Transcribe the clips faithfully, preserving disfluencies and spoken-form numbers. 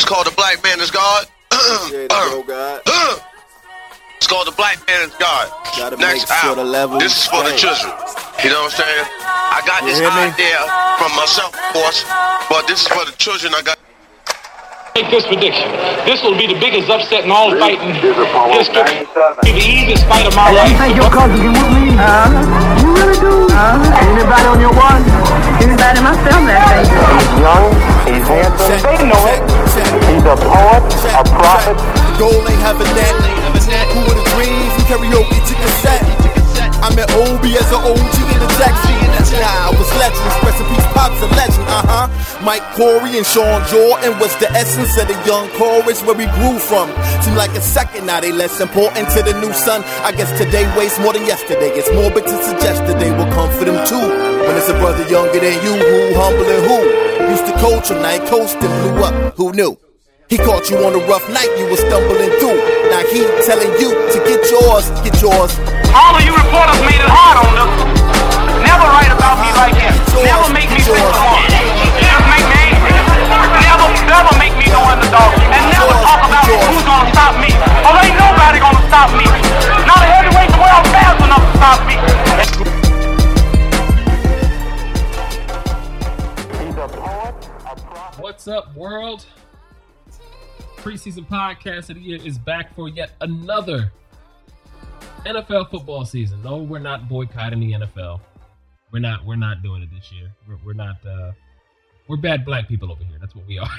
It's called The Black Man is God. Yeah, go God. It's called The Black Man is God. Gotta Next make sure album. the level This is for the children. You know what I'm saying? I got You this hear me? idea from myself, of course, but this is for the children. I got. Make this prediction. This will be the biggest upset in all fighting history. Be the easiest fight of my life. You think your cousin can whoop me? Uh-huh. You really do? Uh-huh. Anybody on your one? Anybody in my family, I think. He's young, he's handsome, they know it. He's a poet, a prophet. Goal ain't having that. Who would have dreams and karaoke to cassette? I met Obi as an O G in the Jackson. Nah, I was legend, expressing peace, Pop's a legend, uh-huh. Mike Corey and Sean Jordan was the essence of the young chorus where we grew from. Seemed like a second, now they less important to the new son. I guess today weighs more than yesterday. It's morbid to suggest that they will come for them too. When it's a brother younger than you, who humble and who used to coach him, now he coached and blew up, who knew? He caught you on a rough night, you were stumbling through. Now he telling you to get yours, get yours. All of you reporters made it hard on them. Never write about me like that. Never make me think of one. Just make me angry. Never, never make me no underdog. And never talk about who's gonna stop me. Oh, ain't nobody gonna stop me. Not a heavyweight the world fast enough to stop me. What's up, world? Preseason podcast of the year is back for yet another N F L football season. No, we're not boycotting the N F L. We're not. We're not doing it this year. We're, we're not. Uh, we're bad black people over here. That's what we are.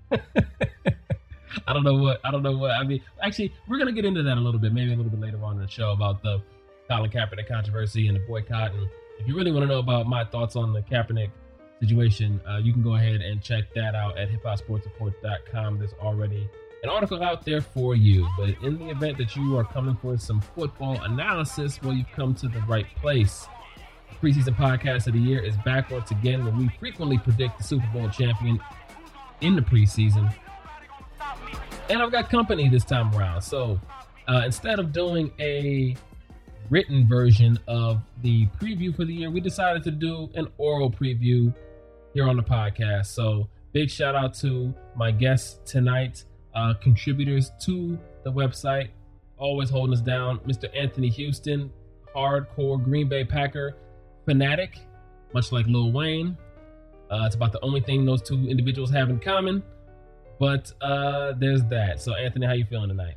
I don't know what. I don't know what. I mean, actually, we're gonna get into that a little bit, maybe a little bit later on in the show about the Colin Kaepernick controversy and the boycott. And if you really want to know about my thoughts on the Kaepernick situation, uh, you can go ahead and check that out at hip hop sports report dot com. There's already an article out there for you. But in the event that you are coming for some football analysis, well, you've come to the right place. The preseason podcast of the year is back once again, where we frequently predict the Super Bowl champion in the preseason. And I've got company this time around. So uh, instead of doing a written version of the preview for the year, we decided to do an oral preview here on the podcast. So big shout out to my guests tonight, uh, contributors to the website, always holding us down, Mister Anthony Houston, hardcore Green Bay Packer fanatic, much like Lil Wayne. Uh, it's about the only thing those two individuals have in common, but uh, there's that. So Anthony, how you feeling tonight?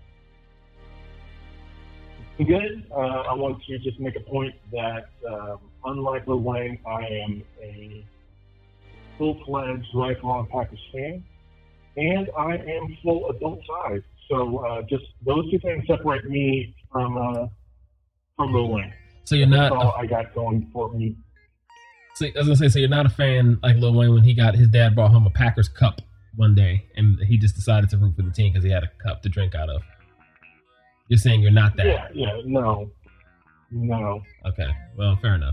Good. Uh, I want to just make a point that, um, unlike Lil Wayne, I am a full-fledged lifelong Packers fan, and I am full adult size. So uh, just those two things separate me from uh, from Lil Wayne. So you're not. That's all I got going for me. So I was gonna say, so you're not a fan like Lil Wayne when he got his dad brought home a Packers cup one day, and he just decided to root for the team because he had a cup to drink out of. You're saying you're not that? Yeah, yeah, no, no. Okay, well, fair enough.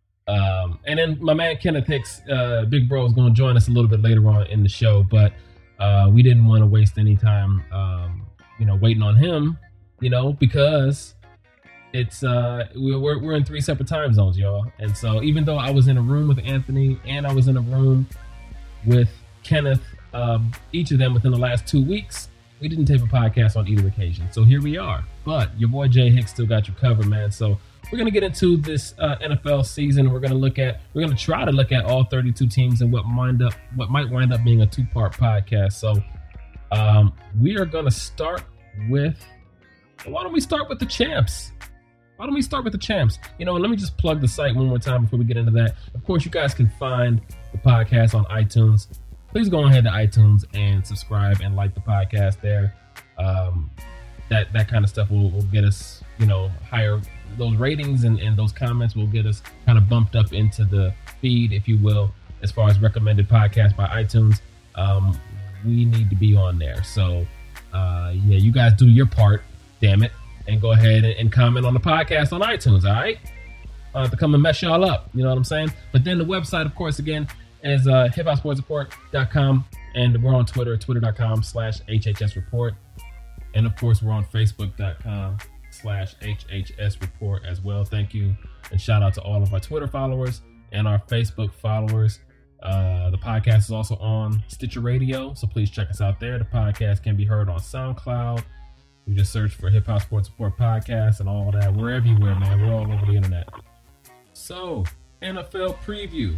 Um, and then my man Kenneth Hicks, uh, Big Bro, is going to join us a little bit later on in the show, but uh, we didn't want to waste any time, um, you know, waiting on him, you know, because it's uh, we're we're in three separate time zones, y'all. And so even though I was in a room with Anthony and I was in a room with Kenneth, um, each of them within the last two weeks. We didn't tape a podcast on either occasion. So here we are. But your boy Jay Hicks still got you covered, man. So we're going to get into this uh, N F L season. We're going to look at, we're going to try to look at all thirty-two teams and what wind up, what might wind up being a two-part podcast. So um, we are going to start with, why don't we start with the champs? Why don't we start with the champs? You know, let me just plug the site one more time before we get into that. Of course, you guys can find the podcast on iTunes. Please go ahead to iTunes and subscribe and like the podcast there. Um, that that kind of stuff will, will get us, you know, higher. Those ratings and, and those comments will get us kind of bumped up into the feed, if you will, as far as recommended podcasts by iTunes. Um, we need to be on there. So, uh, yeah, you guys do your part, damn it, and go ahead and, and comment on the podcast on iTunes, all right? I have to come and mess y'all up, you know what I'm saying? But then the website, of course, again, is uh, hip hop sports report dot com, and we're on Twitter, twitter dot com slash H H S report, and of course we're on facebook dot com slash H H S report as well. Thank you and shout out to all of our Twitter followers and our Facebook followers. Uh, the podcast is also on Stitcher Radio, so please check us out there. The podcast can be heard on SoundCloud. You just search for Hip Hop Sports Report Podcast and all that. We're everywhere, man. We're all over the internet. So, N F L preview.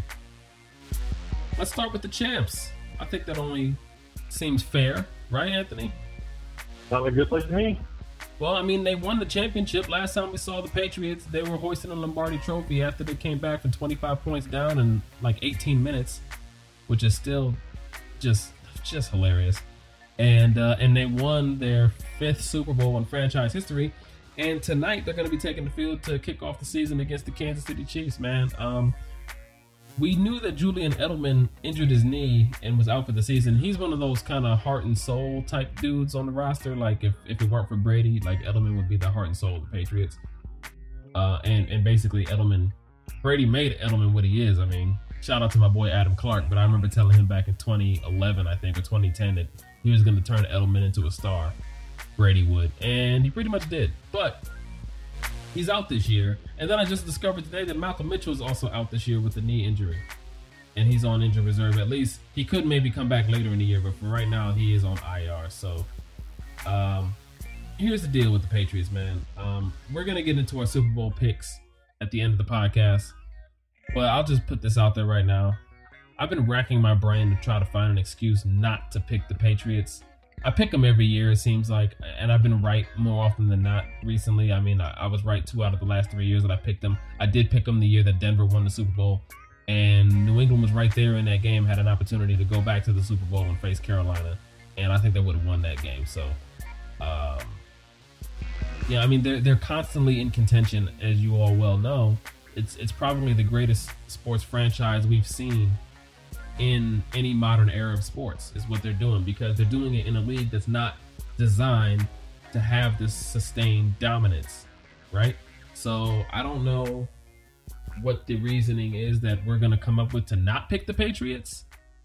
Let's start with the champs. I think that only seems fair, right, Anthony? Sounds like a good place to me. Well, I mean, they won the championship. Last time we saw the Patriots, they were hoisting a Lombardi trophy after they came back from twenty-five points down in like eighteen minutes, which is still just just hilarious. And uh, and they won their fifth Super Bowl in franchise history. And tonight they're going to be taking the field to kick off the season against the Kansas City Chiefs, man. Um, we knew that Julian Edelman injured his knee and was out for the season. He's one of those kind of heart and soul type dudes on the roster. Like if, if it weren't for Brady, like Edelman would be the heart and soul of the Patriots. Uh, and, and basically Edelman, Brady made Edelman what he is. I mean, shout out to my boy Adam Clark, but I remember telling him back in twenty eleven, I think, or twenty ten that he was going to turn Edelman into a star. Brady would. And he pretty much did. But he's out this year. And then I just discovered today that Malcolm Mitchell is also out this year with a knee injury. And he's on injured reserve. At least he could maybe come back later in the year, but for right now he is on I R. So um, here's the deal with the Patriots, man. Um, we're going to get into our Super Bowl picks at the end of the podcast. But I'll just put this out there right now. I've been racking my brain to try to find an excuse not to pick the Patriots. I pick them every year, it seems like, and I've been right more often than not recently. I mean, I, I was right two out of the last three years that I picked them. I did pick them the year that Denver won the Super Bowl, and New England was right there in that game, had an opportunity to go back to the Super Bowl and face Carolina, and I think they would have won that game. So, um, yeah, I mean, they're they're constantly in contention, as you all well know. It's it's probably the greatest sports franchise we've seen in any modern era of sports is what they're doing, because they're doing it in a league that's not designed to have this sustained dominance, right? So I don't know what the reasoning is that we're going to come up with to not pick the Patriots.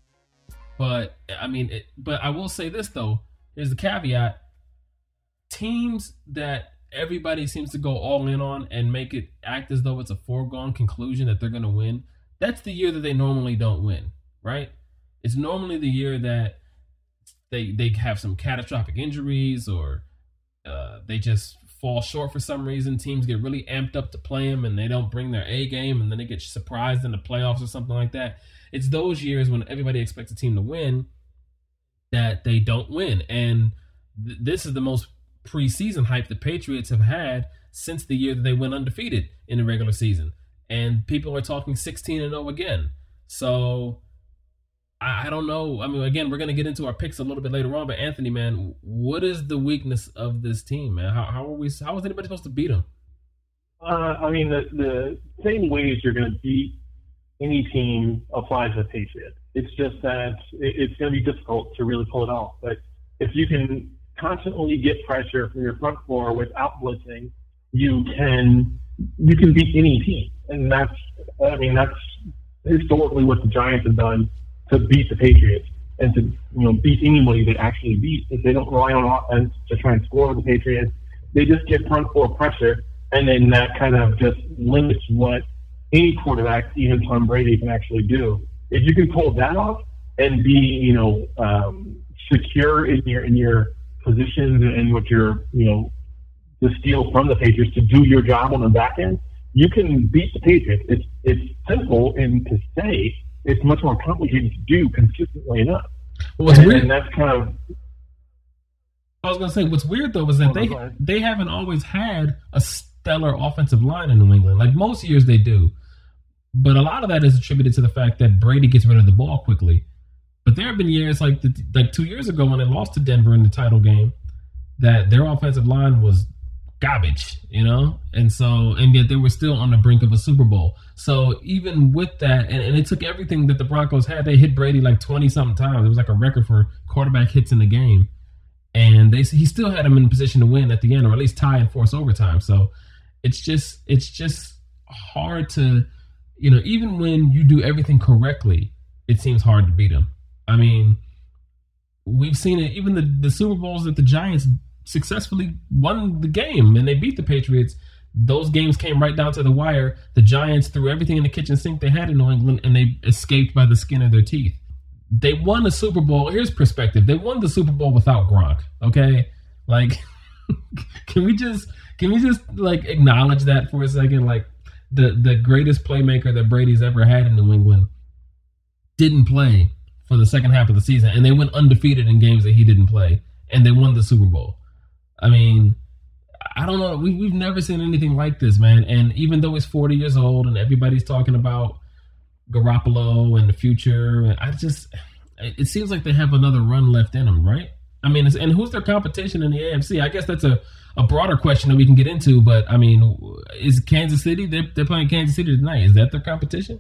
But I mean, it, but I will say this though, there's a caveat. Teams that everybody seems to go all in on and make it act as though it's a foregone conclusion that they're going to win, that's the year that they normally don't win. Right? It's normally the year that they they have some catastrophic injuries, or uh, they just fall short for some reason. Teams get really amped up to play them and they don't bring their A game, and then they get surprised in the playoffs or something like that. It's those years when everybody expects a team to win that they don't win. And th- this is the most preseason hype the Patriots have had since the year that they went undefeated in the regular season. And people are talking sixteen and oh again. So I don't know. I mean, again, we're going to get into our picks a little bit later on, but Anthony, man, what is the weakness of this team, man? How, how are we? How is anybody supposed to beat them? Uh, I mean, the, the same ways you're going to beat any team applies to the Patriots. It's just that it, it's going to be difficult to really pull it off. But if you can constantly get pressure from your front four without blitzing, you can you can beat any team, and that's I mean that's historically what the Giants have done to beat the Patriots, and to you know beat anybody they actually beat. If they don't rely on offense to try and score the Patriots, they just get front four pressure, and then that kind of just limits what any quarterback, even Tom Brady, can actually do. If you can pull that off and be you know um, secure in your in your positions and what you're you know to steal from the Patriots to do your job on the back end, you can beat the Patriots. It's it's simple and to say. It's much more complicated to do consistently enough. Well, what's and, weird, and that's kind of. I was going to say, what's weird though is that they they haven't always had a stellar offensive line in New England. Like most years they do, but a lot of that is attributed to the fact that Brady gets rid of the ball quickly. But there have been years like the, like two years ago when they lost to Denver in the title game, that their offensive line was garbage, you know, and so and yet they were still on the brink of a Super Bowl. So even with that, and, and it took everything that the Broncos had. They hit Brady like twenty something times. It was like a record for quarterback hits in the game, and they he still had him in position to win at the end, or at least tie and force overtime. So it's just it's just hard to, you know, even when you do everything correctly, it seems hard to beat them. I mean, we've seen it. Even the the Super Bowls that the Giants successfully won the game and they beat the Patriots, those games came right down to the wire. The Giants threw everything in the kitchen sink they had in New England, and they escaped by the skin of their teeth. They won the Super Bowl. Here's perspective. They won the Super Bowl without Gronk. Okay, like, can we just can we just like acknowledge that for a second? Like, the the greatest playmaker that Brady's ever had in New England didn't play for the second half of the season, and they went undefeated in games that he didn't play, and they won the Super Bowl. I mean, I don't know. We, we've never seen anything like this, man. And even though he's forty years old and everybody's talking about Garoppolo and the future, I just, it seems like they have another run left in them, right? I mean, it's, and who's their competition in the A F C? I guess that's a, a broader question that we can get into, but I mean, is Kansas City, they're, they're playing Kansas City tonight. Is that their competition?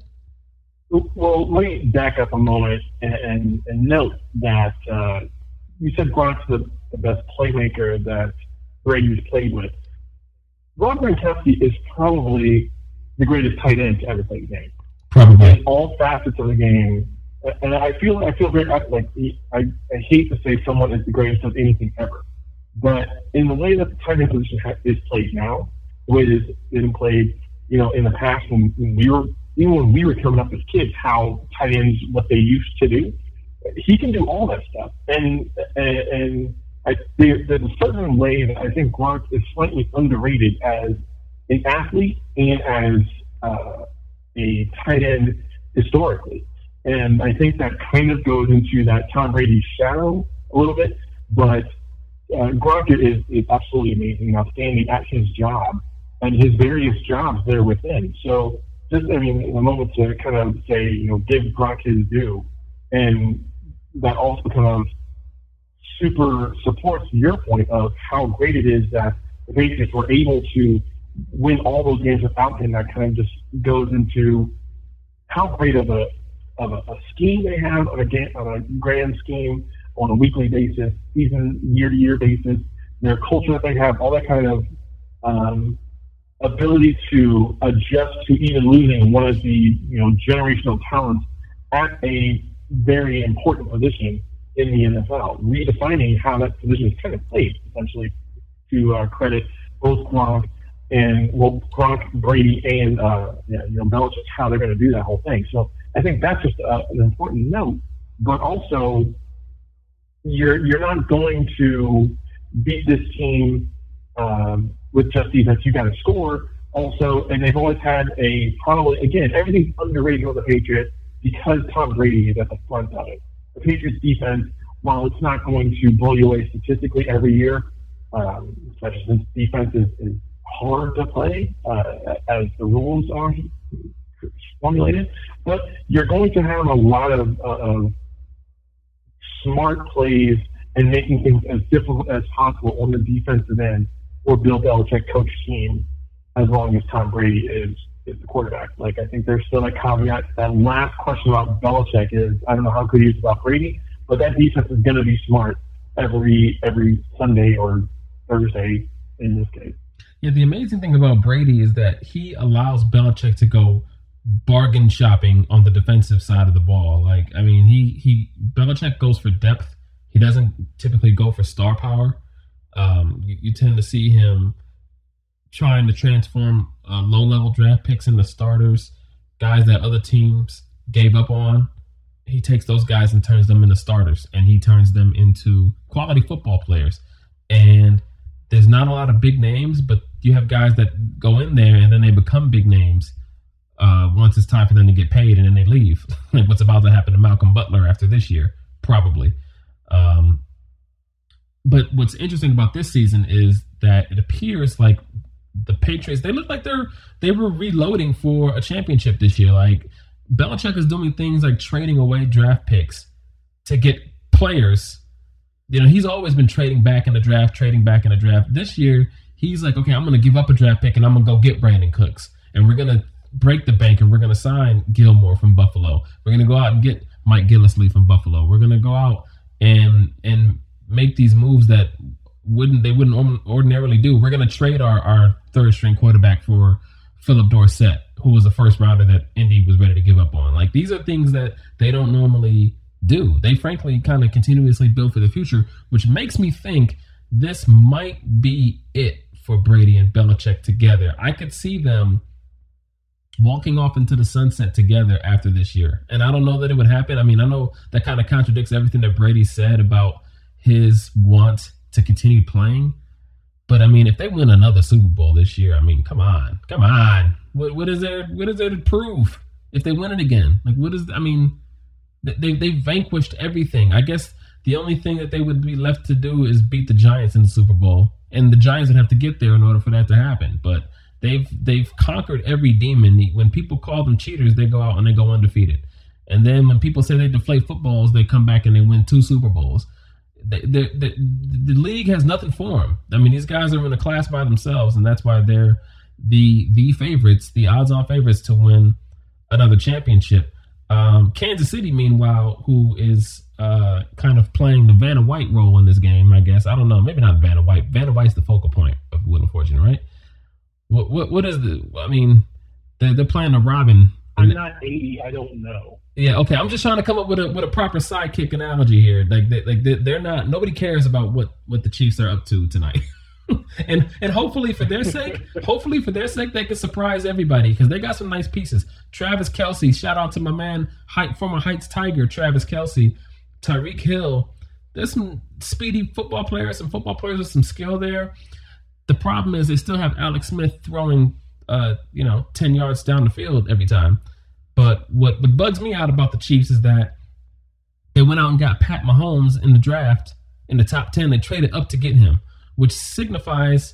Well, let me back up a moment and, and, and note that uh, you said Gronk's the, the best playmaker that Brady's played with. Rob Gronkowski is probably the greatest tight end to ever play the game. Probably. In all facets of the game. And I feel I feel very like I, I hate to say someone is the greatest of anything ever, but in the way that the tight end position is played now, the way it is been played, you know, in the past when, when we were even when we were coming up as kids, how tight ends what they used to do, he can do all that stuff. And and, and I, there, there's a certain way that I think Gronk is slightly underrated as an athlete and as uh, a tight end historically. And I think that kind of goes into that Tom Brady shadow a little bit. But uh, Gronk is, is absolutely amazing, outstanding at his job and his various jobs there within. So just, I mean, a moment to kind of say, you know, give Gronk his due. And that also kind of super supports your point of how great it is that the Patriots were able to win all those games without him. That kind of just goes into how great of a of a, a scheme they have, on a, game, on a grand scheme, on a weekly basis, even year-to-year basis, their culture that they have, all that kind of um, ability to adjust to even losing one of the you know generational talents at a very important position in the N F L, redefining how that position is kind of played, essentially, to uh, credit both Gronk and, well, Gronk, Brady, and, uh, yeah, you know, Belichick, how they're going to do that whole thing. So I think that's just uh, an important note, but also you're you're not going to beat this team um, with just defense. You got to score also, and they've always had a probably, again, everything's underrated with the Patriots because Tom Brady is at the front of it. The Patriots defense, while it's not going to blow you away statistically every year, um, especially since defense is, is hard to play uh, as the rules are formulated, but you're going to have a lot of, uh, of smart plays and making things as difficult as possible on the defensive end for Bill Belichick coach team as long as Tom Brady is is the quarterback. Like, I think there's still that caveat. That last question about Belichick is, I don't know how good he is about Brady, but that defense is going to be smart every every Sunday or Thursday in this case. Yeah, the amazing thing about Brady is that he allows Belichick to go bargain shopping on the defensive side of the ball. Like, I mean, he, he Belichick goes for depth. He doesn't typically go for star power. Um, you, you tend to see him trying to transform uh, low-level draft picks into starters, guys that other teams gave up on. He takes those guys and turns them into starters, and he turns them into quality football players. And there's not a lot of big names, but you have guys that go in there and then they become big names uh, once it's time for them to get paid, and then they leave. Like what's about to happen to Malcolm Butler after this year, probably. Um, but what's interesting about this season is that it appears like the Patriots, they look like they're they were reloading for a championship this year. Like Belichick is doing things like trading away draft picks to get players. You know, he's always been trading back in the draft, trading back in the draft. This year, he's like, okay, I'm going to give up a draft pick and I'm going to go get Brandon Cooks. And we're going to break the bank and we're going to sign Gilmore from Buffalo. We're going to go out and get Mike Gillislee from Buffalo. We're going to go out and and make these moves that wouldn't they wouldn't ordinarily do. We're going to trade our, our third string quarterback for Philip Dorsett, who was a first rounder that Indy was ready to give up on. Like, these are things that they don't normally do. They frankly kind of continuously build for the future, which makes me think this might be it for Brady and Belichick together. I could see them walking off into the sunset together after this year. And I don't know that it would happen. I mean, I know that kind of contradicts everything that Brady said about his want to continue playing. But I mean, if they win another Super Bowl this year, I mean, come on, come on. What, what is there? What is there to prove if they win it again? Like, what is? I mean, they they vanquished everything. I guess the only thing that they would be left to do is beat the Giants in the Super Bowl, and the Giants would have to get there in order for that to happen. But they've they've conquered every demon. When people call them cheaters, they go out and they go undefeated. And then when people say they deflate footballs, they come back and they win two Super Bowls. The, the, the, the league has nothing for them. I mean, these guys are in a class by themselves, and that's why they're the the favorites, the odds-on favorites to win another championship. Um, Kansas City, meanwhile, who is uh, kind of playing the Vanna White role in this game, I guess. I don't know. Maybe not Vanna White. Vanna White's the focal point of Wheel of Fortune, right? What what what is the? I mean, they're, they're playing a Robin. I'm not eighty. I don't know. Yeah, okay. I'm just trying to come up with a with a proper sidekick analogy here. Like, they, like they, they're not. Nobody cares about what, what the Chiefs are up to tonight, and and hopefully for their sake, hopefully for their sake, they can surprise everybody because they got some nice pieces. Travis Kelce, shout out to my man, Height, former Heights Tiger, Travis Kelce, Tyreek Hill. There's some speedy football players, some football players with some skill there. The problem is they still have Alex Smith throwing, uh, you know, ten yards down the field every time. But what, what bugs me out about the Chiefs is that they went out and got Pat Mahomes in the draft in the top ten. They traded up to get him, which signifies,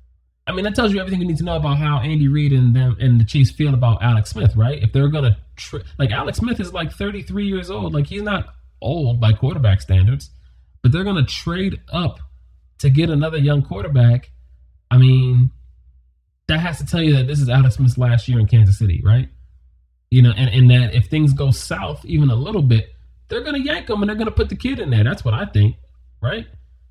I mean, that tells you everything you need to know about how Andy Reid and them and the Chiefs feel about Alex Smith, right? If they're going to, tra- like, Alex Smith is like thirty-three years old. Like, he's not old by quarterback standards, but they're going to trade up to get another young quarterback. I mean, that has to tell you that this is Alex Smith's last year in Kansas City, right? You know, and, and that if things go south even a little bit, they're going to yank him and they're going to put the kid in there. That's what I think, right?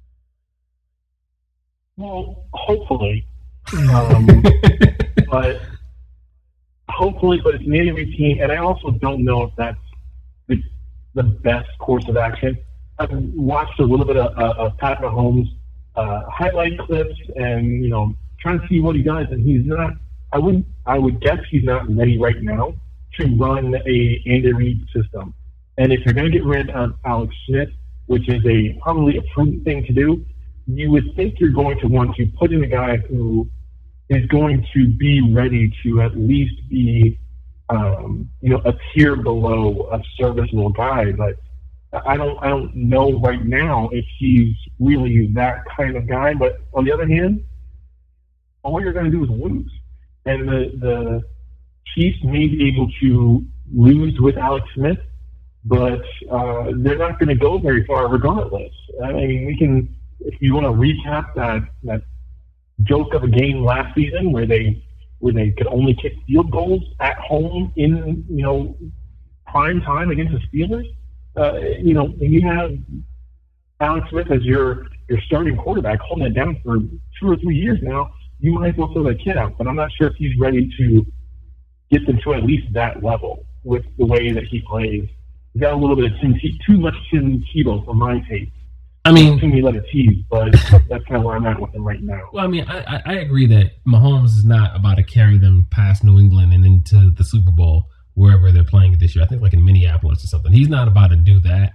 Well, hopefully. Um, but hopefully, but it's an Andy Reid team, and I also don't know if that's the, the best course of action. I've watched a little bit of, uh, of Pat Mahomes uh, highlight clips and, you know, trying to see what he does, and he's not, I wouldn't, I would guess he's not ready right now to run a Andy Reid system. And if you're going to get rid of Alex Smith, which is a probably a prudent thing to do, you would think you're going to want to put in a guy who is going to be ready to at least be, um, you know, a tier below a serviceable guy. But I don't, I don't know right now if he's really that kind of guy. But on the other hand, all you're going to do is lose, and the the Chiefs may be able to lose with Alex Smith, but uh, they're not going to go very far regardless. I mean, we can, if you want to recap that that joke of a game last season where they where they could only kick field goals at home in, you know, prime time against the Steelers. Uh, you know, when you have Alex Smith as your your starting quarterback holding it down for two or three years now, you might as well throw that kid out. But I'm not sure if he's ready to get them to at least that level with the way that he plays. He's got a little bit of Tim Te- too much Tim Tebow for my taste. I mean, too many letter T's, but that's kind of where I'm at with him right now. Well, I mean, I, I agree that Mahomes is not about to carry them past New England and into the Super Bowl wherever they're playing it this year. I think like in Minneapolis or something. He's not about to do that.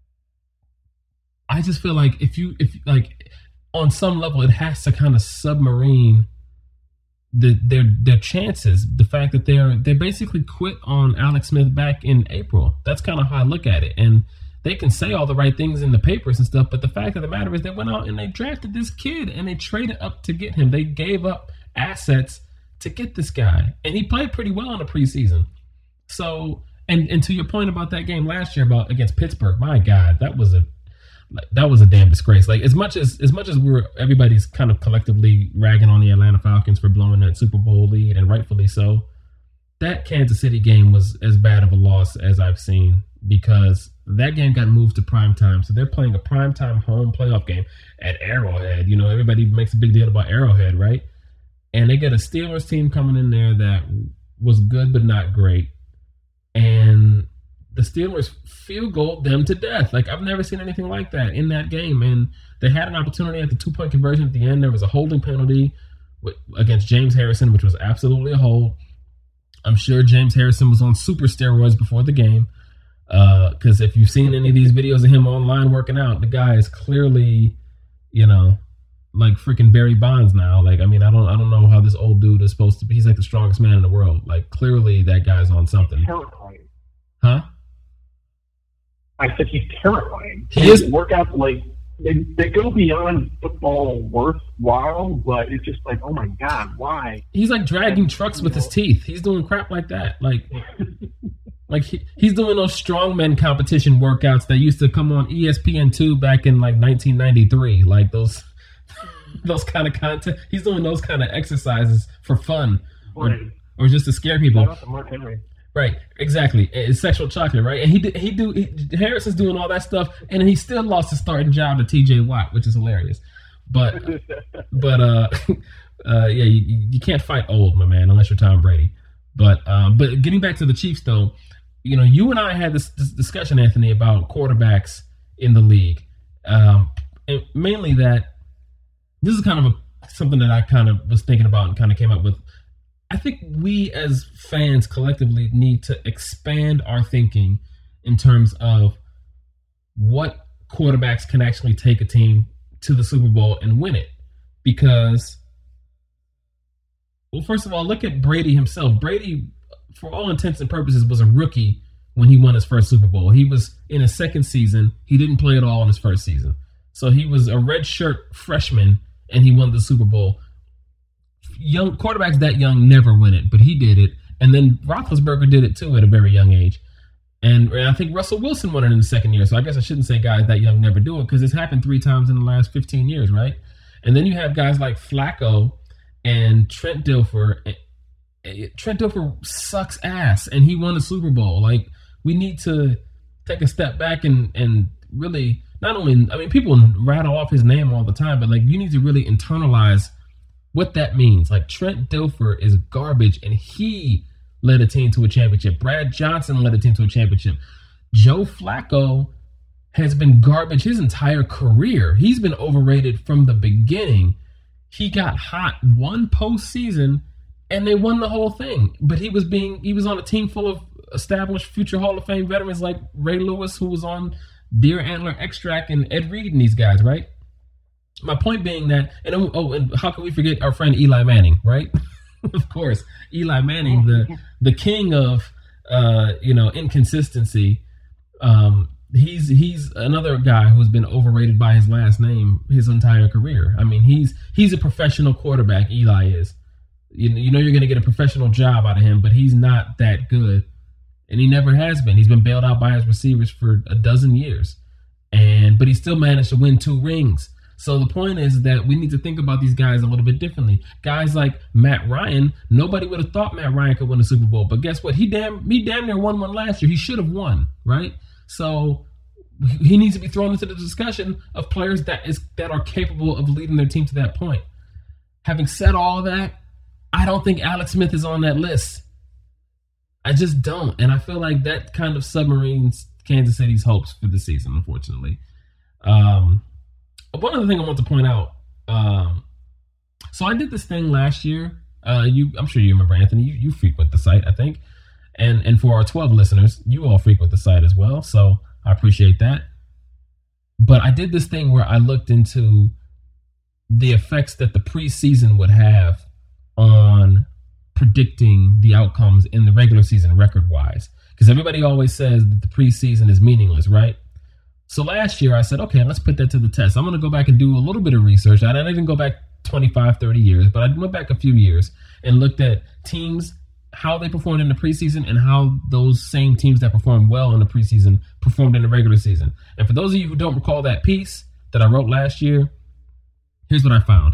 I just feel like if you, if like on some level, it has to kind of submarine the, their their chances. The fact that they're they basically quit on Alex Smith back in April. That's kind of how I look at it. And they can say all the right things in the papers and stuff, but the fact of the matter is they went out and they drafted this kid and they traded up to get him. They gave up assets to get this guy, and he played pretty well in the preseason. So, and and to your point about that game last year about against Pittsburgh, my God, that was a that was a damn disgrace. Like as much as as much as we're everybody's kind of collectively ragging on the Atlanta Falcons for blowing that Super Bowl lead, and rightfully so, that Kansas City game was as bad of a loss as I've seen, because that game got moved to primetime. So they're playing a primetime home playoff game at Arrowhead. You know, everybody makes a big deal about Arrowhead, right? And they get a Steelers team coming in there that was good but not great. And the Steelers field goaled them to death. Like, I've never seen anything like that in that game. And they had an opportunity at the two-point conversion at the end. There was a holding penalty against James Harrison, which was absolutely a hold. I'm sure James Harrison was on super steroids before the game. Because uh, if you've seen any of these videos of him online working out, the guy is clearly, you know, like freaking Barry Bonds now. Like, I mean, I don't, I don't know how this old dude is supposed to be. He's like the strongest man in the world. Like, clearly that guy's on something. Terrifying. Huh? I said he's terrifying. He is. Workouts like they they go beyond football worthwhile, but it's just like, oh my god, why? He's like dragging and, trucks with know. his teeth. He's doing crap like that. Like. Like, he, he's doing those strongman competition workouts that used to come on E S P N two back in, like, nineteen ninety-three. Like, those those kind of content. He's doing those kind of exercises for fun. Or, or just to scare people. Mark Henry. Right, exactly. It's sexual chocolate, right? And he he do he, Harrison's doing all that stuff, and he still lost his starting job to T J Watt, which is hilarious. But, but uh, uh, yeah, you, you can't fight old, my man, unless you're Tom Brady. But um, but getting back to the Chiefs, though, you know, you and I had this, this discussion, Anthony, about quarterbacks in the league. Um, and mainly that this is kind of a, something that I kind of was thinking about and kind of came up with. I think we as fans collectively need to expand our thinking in terms of what quarterbacks can actually take a team to the Super Bowl and win it. Because, well, first of all, look at Brady himself. Brady, for all intents and purposes, was a rookie when he won his first Super Bowl. He was in his second season. He didn't play at all in his first season. So he was a redshirt freshman, and he won the Super Bowl. Young quarterbacks that young never win it, but he did it. And then Roethlisberger did it too at a very young age. And, and I think Russell Wilson won it in the second year. So I guess I shouldn't say guys that young never do it, because it's happened three times in the last fifteen years, right? And then you have guys like Flacco and Trent Dilfer. Trent Dilfer sucks ass, and he won the Super Bowl. Like, we need to take a step back and, and really not only, I mean, people rattle off his name all the time, but like, you need to really internalize what that means. Like, Trent Dilfer is garbage, and he led a team to a championship. Brad Johnson led a team to a championship. Joe Flacco has been garbage his entire career. He's been overrated from the beginning. He got hot one postseason, and they won the whole thing. But he was being he was on a team full of established future Hall of Fame veterans like Ray Lewis, who was on Deer Antler Extract, and Ed Reed and these guys, right? My point being that, and oh, and how can we forget our friend Eli Manning, right? Of course, Eli Manning, the the king of uh, you know inconsistency. Um, he's he's another guy who's been overrated by his last name his entire career. I mean, he's he's a professional quarterback. Eli is. You, you know you're going to get a professional job out of him, but he's not that good, and he never has been. He's been bailed out by his receivers for a dozen years, and but he still managed to win two rings. So the point is that we need to think about these guys a little bit differently. Guys like Matt Ryan, nobody would have thought Matt Ryan could win a Super Bowl, but guess what? He damn he damn near won one last year. He should have won, right? So he needs to be thrown into the discussion of players that is that are capable of leading their team to that point. Having said all that, I don't think Alex Smith is on that list. I just don't. And I feel like that kind of submarines Kansas City's hopes for the season, unfortunately. Um, one other thing I want to point out. Um, so I did this thing last year. Uh, you, I'm sure you remember, Anthony. You, you frequent the site, I think. And and for our twelve listeners, you all frequent the site as well. So I appreciate that. But I did this thing where I looked into the effects that the preseason would have on predicting the outcomes in the regular season record-wise. Because everybody always says that the preseason is meaningless, right? So last year I said, okay, let's put that to the test. I'm going to go back and do a little bit of research. I didn't even go back twenty-five, thirty years, but I went back a few years and looked at teams, how they performed in the preseason and how those same teams that performed well in the preseason performed in the regular season. And for those of you who don't recall that piece that I wrote last year, here's what I found.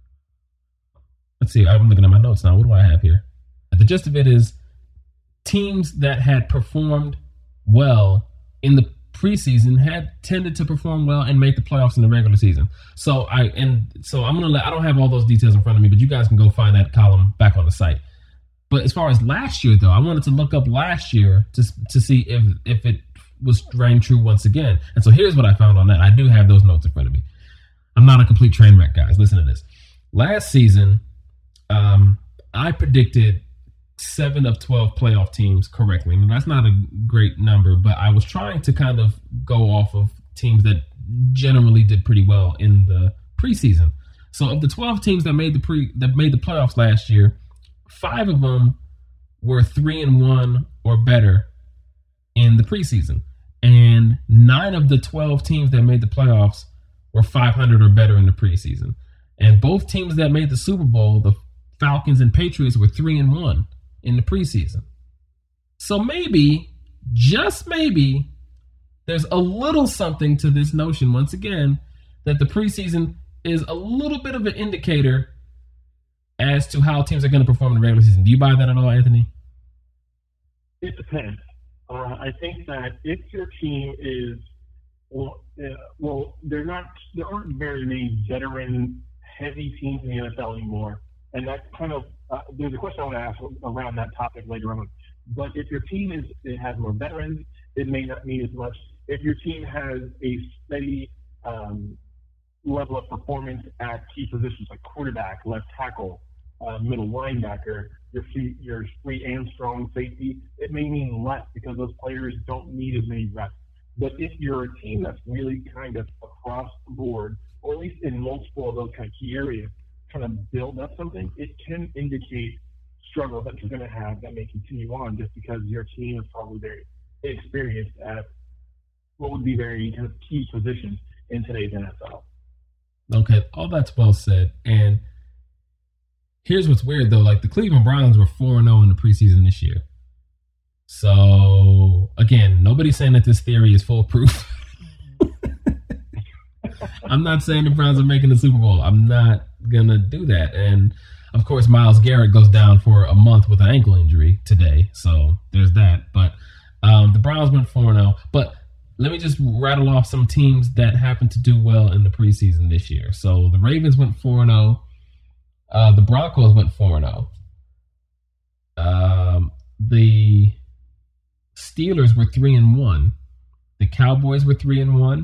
Let's see, I'm looking at my notes now. What do I have here? The gist of it is teams that had performed well in the preseason had tended to perform well and make the playoffs in the regular season. So I and so I'm gonna let I don't have all those details in front of me, but you guys can go find that column back on the site. But as far as last year, though, I wanted to look up last year to to see if if it was rang true once again. And so here's what I found on that. I do have those notes in front of me. I'm not a complete train wreck, guys. Listen to this. Last season, Um, I predicted seven of twelve playoff teams correctly. And that's not a great number, but I was trying to kind of go off of teams that generally did pretty well in the preseason. So of the twelve teams that made the pre that made the playoffs last year, five of them were three and one or better in the preseason, and nine of the twelve teams that made the playoffs were five hundred or better in the preseason. And both teams that made the Super Bowl, the Falcons and Patriots, were three and one in the preseason. So maybe, just maybe, there's a little something to this notion, once again, that the preseason is a little bit of an indicator as to how teams are going to perform in the regular season. Do you buy that at all, Anthony? It depends. Uh, I think that if your team is, well, uh, well, they're not, there aren't very many veteran-heavy teams in the N F L anymore, and that kind of, uh, there's a question I want to ask around that topic later on. But if your team is, it has more veterans, it may not mean as much. If your team has a steady um, level of performance at key positions like quarterback, left tackle, uh, middle linebacker, your free, your free and strong safety, it may mean less because those players don't need as many reps. But if you're a team that's really kind of across the board, or at least in multiple of those kind of key areas, trying to build up something, it can indicate struggle that you're going to have that may continue on just because your team is probably very experienced at what would be very kind of key positions in today's N F L. Okay, all that's well said. And here's what's weird, though. Like, the Cleveland Browns were four and oh in the preseason this year. So, again, nobody's saying that this theory is foolproof. I'm not saying the Browns are making the Super Bowl. I'm not going to do that. And, of course, Myles Garrett goes down for a month with an ankle injury today. So, there's that. But um, the Browns went four and oh. But let me just rattle off some teams that happened to do well in the preseason this year. So, the Ravens went four and oh. Uh, the Broncos went four and oh. Um, the Steelers were three and one. The Cowboys were three and one.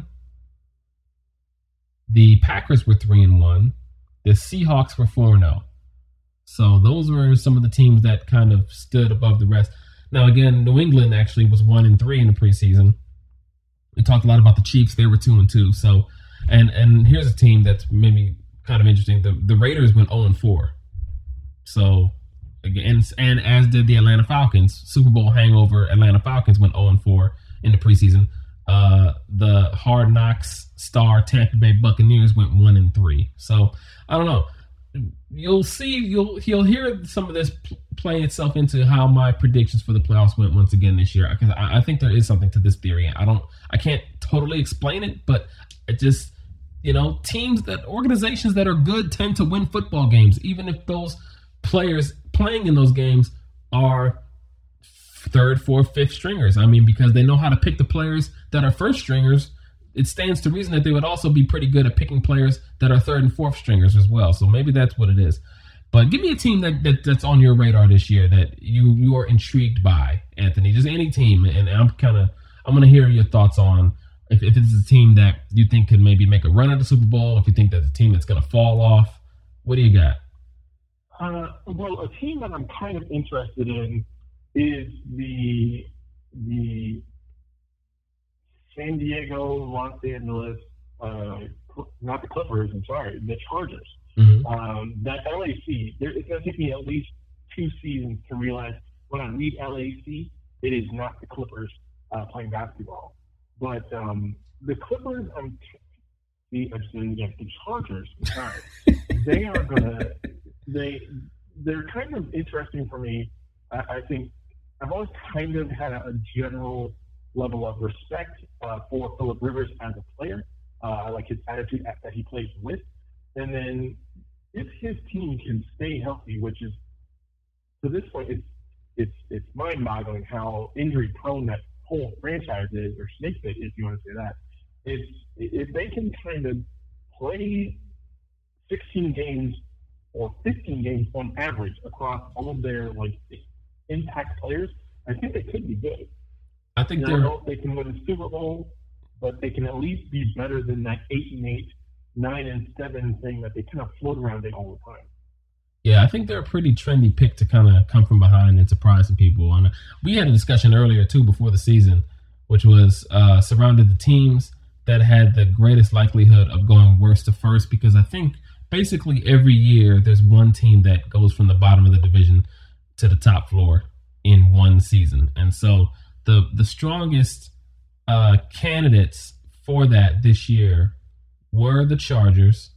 The Packers were three and one. The Seahawks were four and oh. So those were some of the teams that kind of stood above the rest. Now again, New England actually was one and three in the preseason. We talked a lot about the Chiefs. They were two and two. So, and and here's a team that's maybe kind of interesting. The the Raiders went oh and four. So again, and as did the Atlanta Falcons. Super Bowl hangover Atlanta Falcons went oh and four in the preseason. Uh, the Hard Knocks star Tampa Bay Buccaneers went one and three. So I don't know. You'll see. You'll you'll hear some of this play itself into how my predictions for the playoffs went once again this year. Because I, I think there is something to this theory. I don't. I can't totally explain it, but it just. You know, teams that organizations that are good tend to win football games, even if those players playing in those games are third, fourth, fifth stringers. I mean, because they know how to pick the players that are first stringers, it stands to reason that they would also be pretty good at picking players that are third and fourth stringers as well. So maybe that's what it is. But give me a team that, that that's on your radar this year that you you are intrigued by, Anthony. Just any team, and I'm kind of I'm going to hear your thoughts on. If, if it's a team that you think could maybe make a run at the Super Bowl, if you think that's a team that's going to fall off, what do you got? Uh, well, a team that I'm kind of interested in is the the San Diego, Los Angeles, uh, not the Clippers, I'm sorry, the Chargers. Mm-hmm. Um, that L A C, there, it's going to take me at least two seasons to realize when I read L A C, it is not the Clippers uh, playing basketball. But um, the Clippers, um, the, the, the Chargers, sorry, they are gonna they they're kind of interesting for me. I, I think I've always kind of had a, a general level of respect uh, for Phillip Rivers as a player. Uh, I like his attitude that he plays with, and then if his team can stay healthy, which is to this point, it's it's it's mind-boggling how injury-prone that whole franchise is, or snake pit, if you want to say that. It's if they can kind of play sixteen games or fifteen games on average across all of their like impact players, I think they could be good. I think I don't know if they can win a Super Bowl, but they can at least be better than that eight and eight, nine and seven thing that they kind of float around in all the time. Yeah, I think they're a pretty trendy pick to kind of come from behind and surprise some people. And we had a discussion earlier, too, before the season, which was uh, surrounded the teams that had the greatest likelihood of going worst to first, because I think basically every year there's one team that goes from the bottom of the division to the top floor in one season. And so the the strongest uh, candidates for that this year were the Chargers,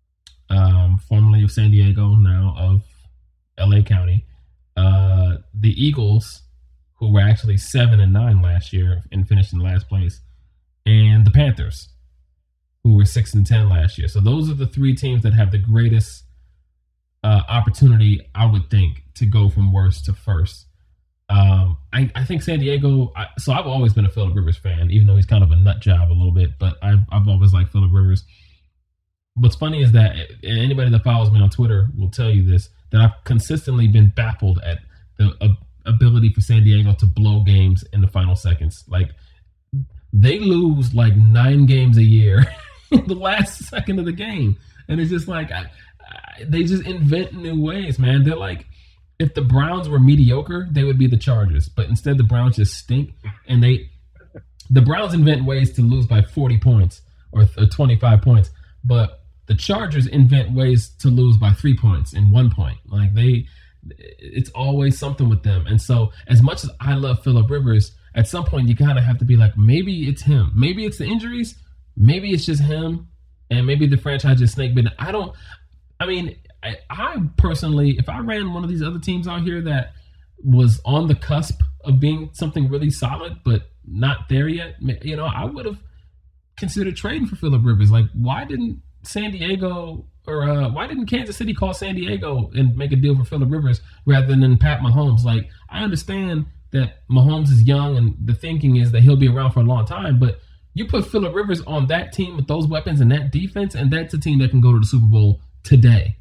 um, formerly of San Diego, now of L A County, uh, the Eagles, who were actually seven and nine last year and finished in last place, and the Panthers, who were six and ten last year. So those are the three teams that have the greatest uh, opportunity, I would think, to go from worst to first. Um, I, I think San Diego. I, so I've always been a Phillip Rivers fan, even though he's kind of a nut job a little bit. But I've I've always liked Phillip Rivers. What's funny is that anybody that follows me on Twitter will tell you this, that I've consistently been baffled at the uh, ability for San Diego to blow games in the final seconds. Like, they lose like nine games a year in the last second of the game. And it's just like, I, I, they just invent new ways, man. They're like, if the Browns were mediocre, they would be the Chargers. But instead, the Browns just stink. And they, the Browns invent ways to lose by forty points or, or twenty-five points. But the Chargers invent ways to lose by three points and one point. Like, they, it's always something with them. And so as much as I love Phillip Rivers, at some point you kind of have to be like, maybe it's him. Maybe it's the injuries. Maybe it's just him. And maybe the franchise is snake bitten. I don't, I mean, I, I personally, if I ran one of these other teams out here that was on the cusp of being something really solid, but not there yet, you know, I would have considered trading for Phillip Rivers. Like, why didn't San Diego or uh, why didn't Kansas City call San Diego and make a deal for Phillip Rivers rather than Pat Mahomes? Like, I understand that Mahomes is young and the thinking is that he'll be around for a long time, but you put Phillip Rivers on that team with those weapons and that defense, and that's a team that can go to the Super Bowl today.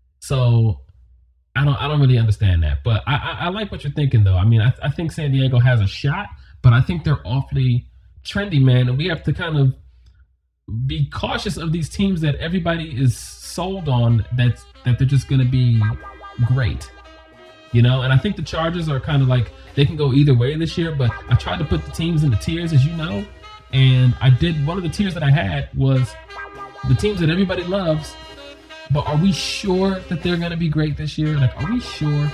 So I don't I don't really understand that. But I, I, I like what you're thinking, though. I mean, I, I think San Diego has a shot, but I think they're awfully trendy, man, and we have to kind of be cautious of these teams that everybody is sold on that that they're just going to be great, you know. And I think the Chargers are kind of like, they can go either way this year, but I tried to put the teams in the tiers, as you know, and I did, one of the tiers that I had was the teams that everybody loves, but are we sure that they're going to be great this year? Like, are we sure?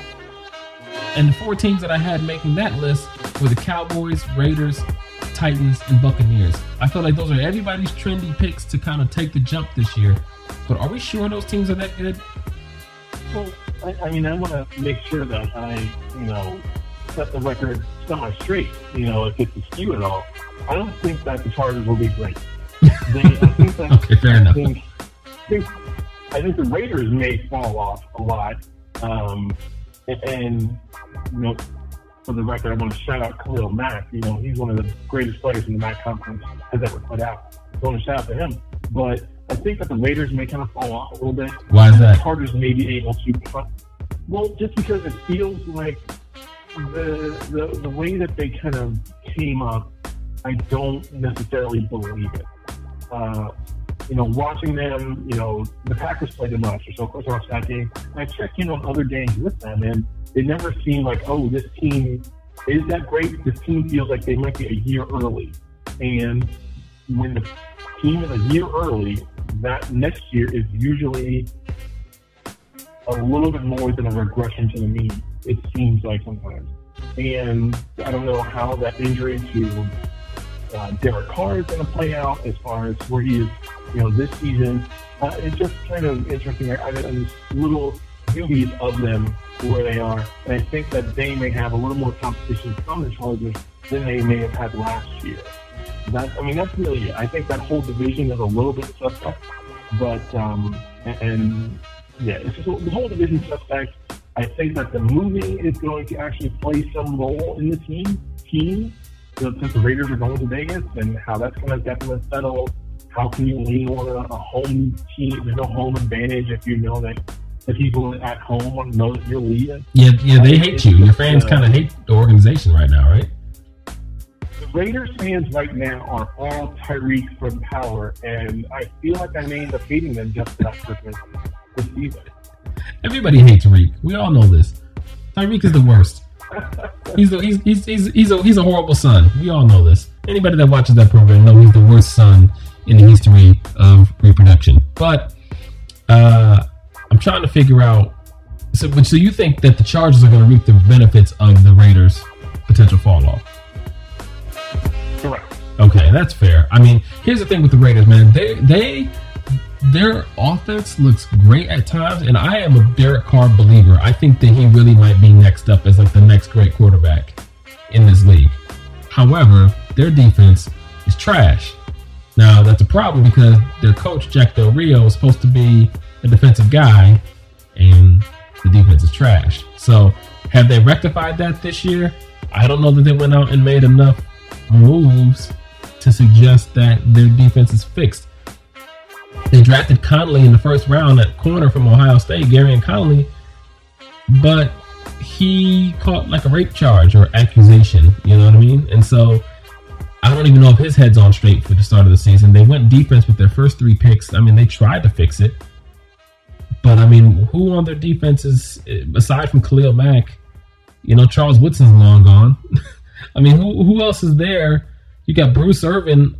And the four teams that I had making that list were the Cowboys, Raiders, Titans, and Buccaneers. I feel like those are everybody's trendy picks to kind of take the jump this year. But are we sure those teams are that good? Well, I, I mean, I want to make sure that I, you know, set the record semi straight. You know, if it's askew at all, I don't think that the Chargers will be great. They, I think that, okay, fair I enough. Think, I, think, I think the Raiders may fall off a lot. Um, and, and, you know, for the record, I want to shout out Khalil Mack. You know, he's one of the greatest players in the Mack Conference has ever put out. I want to shout out to him. But I think that the Raiders may kind of fall off a little bit. Why is that? The Chargers may be able to. Well, just because it feels like the, the the way that they kind of came up, I don't necessarily believe it. Uh, you know, watching them, you know, the Packers played them last year, so of course I watched that game. I checked in on other games with them, and it never seemed like, oh, this team is that great. This team feels like they might be a year early. And when the team is a year early, that next year is usually a little bit more than a regression to the mean, it seems like sometimes. And I don't know how that injury to uh, Derek Carr is going to play out as far as where he is, you know, this season. Uh, it's just kind of interesting. I, I, there's little beauties of them where they are, and I think that they may have a little more competition from the Chargers than they may have had last year. That, I mean, that's really it. I think that whole division is a little bit suspect, but um, and, and yeah, it's just, the whole division suspect. I think that the moving is going to actually play some role in the team. Team, so since the Raiders are going to Vegas, and how that's going to definitely settle. How can you lean on a, a home team? There's no home advantage if you know that the people at home know that you're leaving. Yeah, yeah, they hate you. Your fans uh, kind of hate the organization right now, right? The Raiders fans right now are all Tyreek from Power, and I feel like I may end up hating them just for that purpose this season. Everybody hates Reek. We all know this. Tyreek is the worst. He's, a, he's, he's, he's, he's, a, he's a horrible son. We all know this. Anybody that watches that program knows he's the worst son in the history of reproduction. But uh, I'm trying to figure out. So, so you think that the Chargers are going to reap the benefits of the Raiders' potential fall off? Correct. Okay, that's fair. I mean, here's the thing with the Raiders, man. They they their offense looks great at times, and I am a Derek Carr believer. I think that he really might be next up as like the next great quarterback in this league. However, their defense is trash. Now, that's a problem because their coach, Jack Del Rio, is supposed to be a defensive guy, and the defense is trash. So, have they rectified that this year? I don't know that they went out and made enough moves to suggest that their defense is fixed. They drafted Connolly in the first round at corner from Ohio State, Garyon Connolly, but he caught like a rape charge or accusation, you know what I mean? And so I don't even know if his head's on straight for the start of the season. They went defense with their first three picks. I mean, they tried to fix it, but I mean, who on their defense is, aside from Khalil Mack, you know, Charles Woodson's long gone. I mean, who who else is there? You got Bruce Irvin.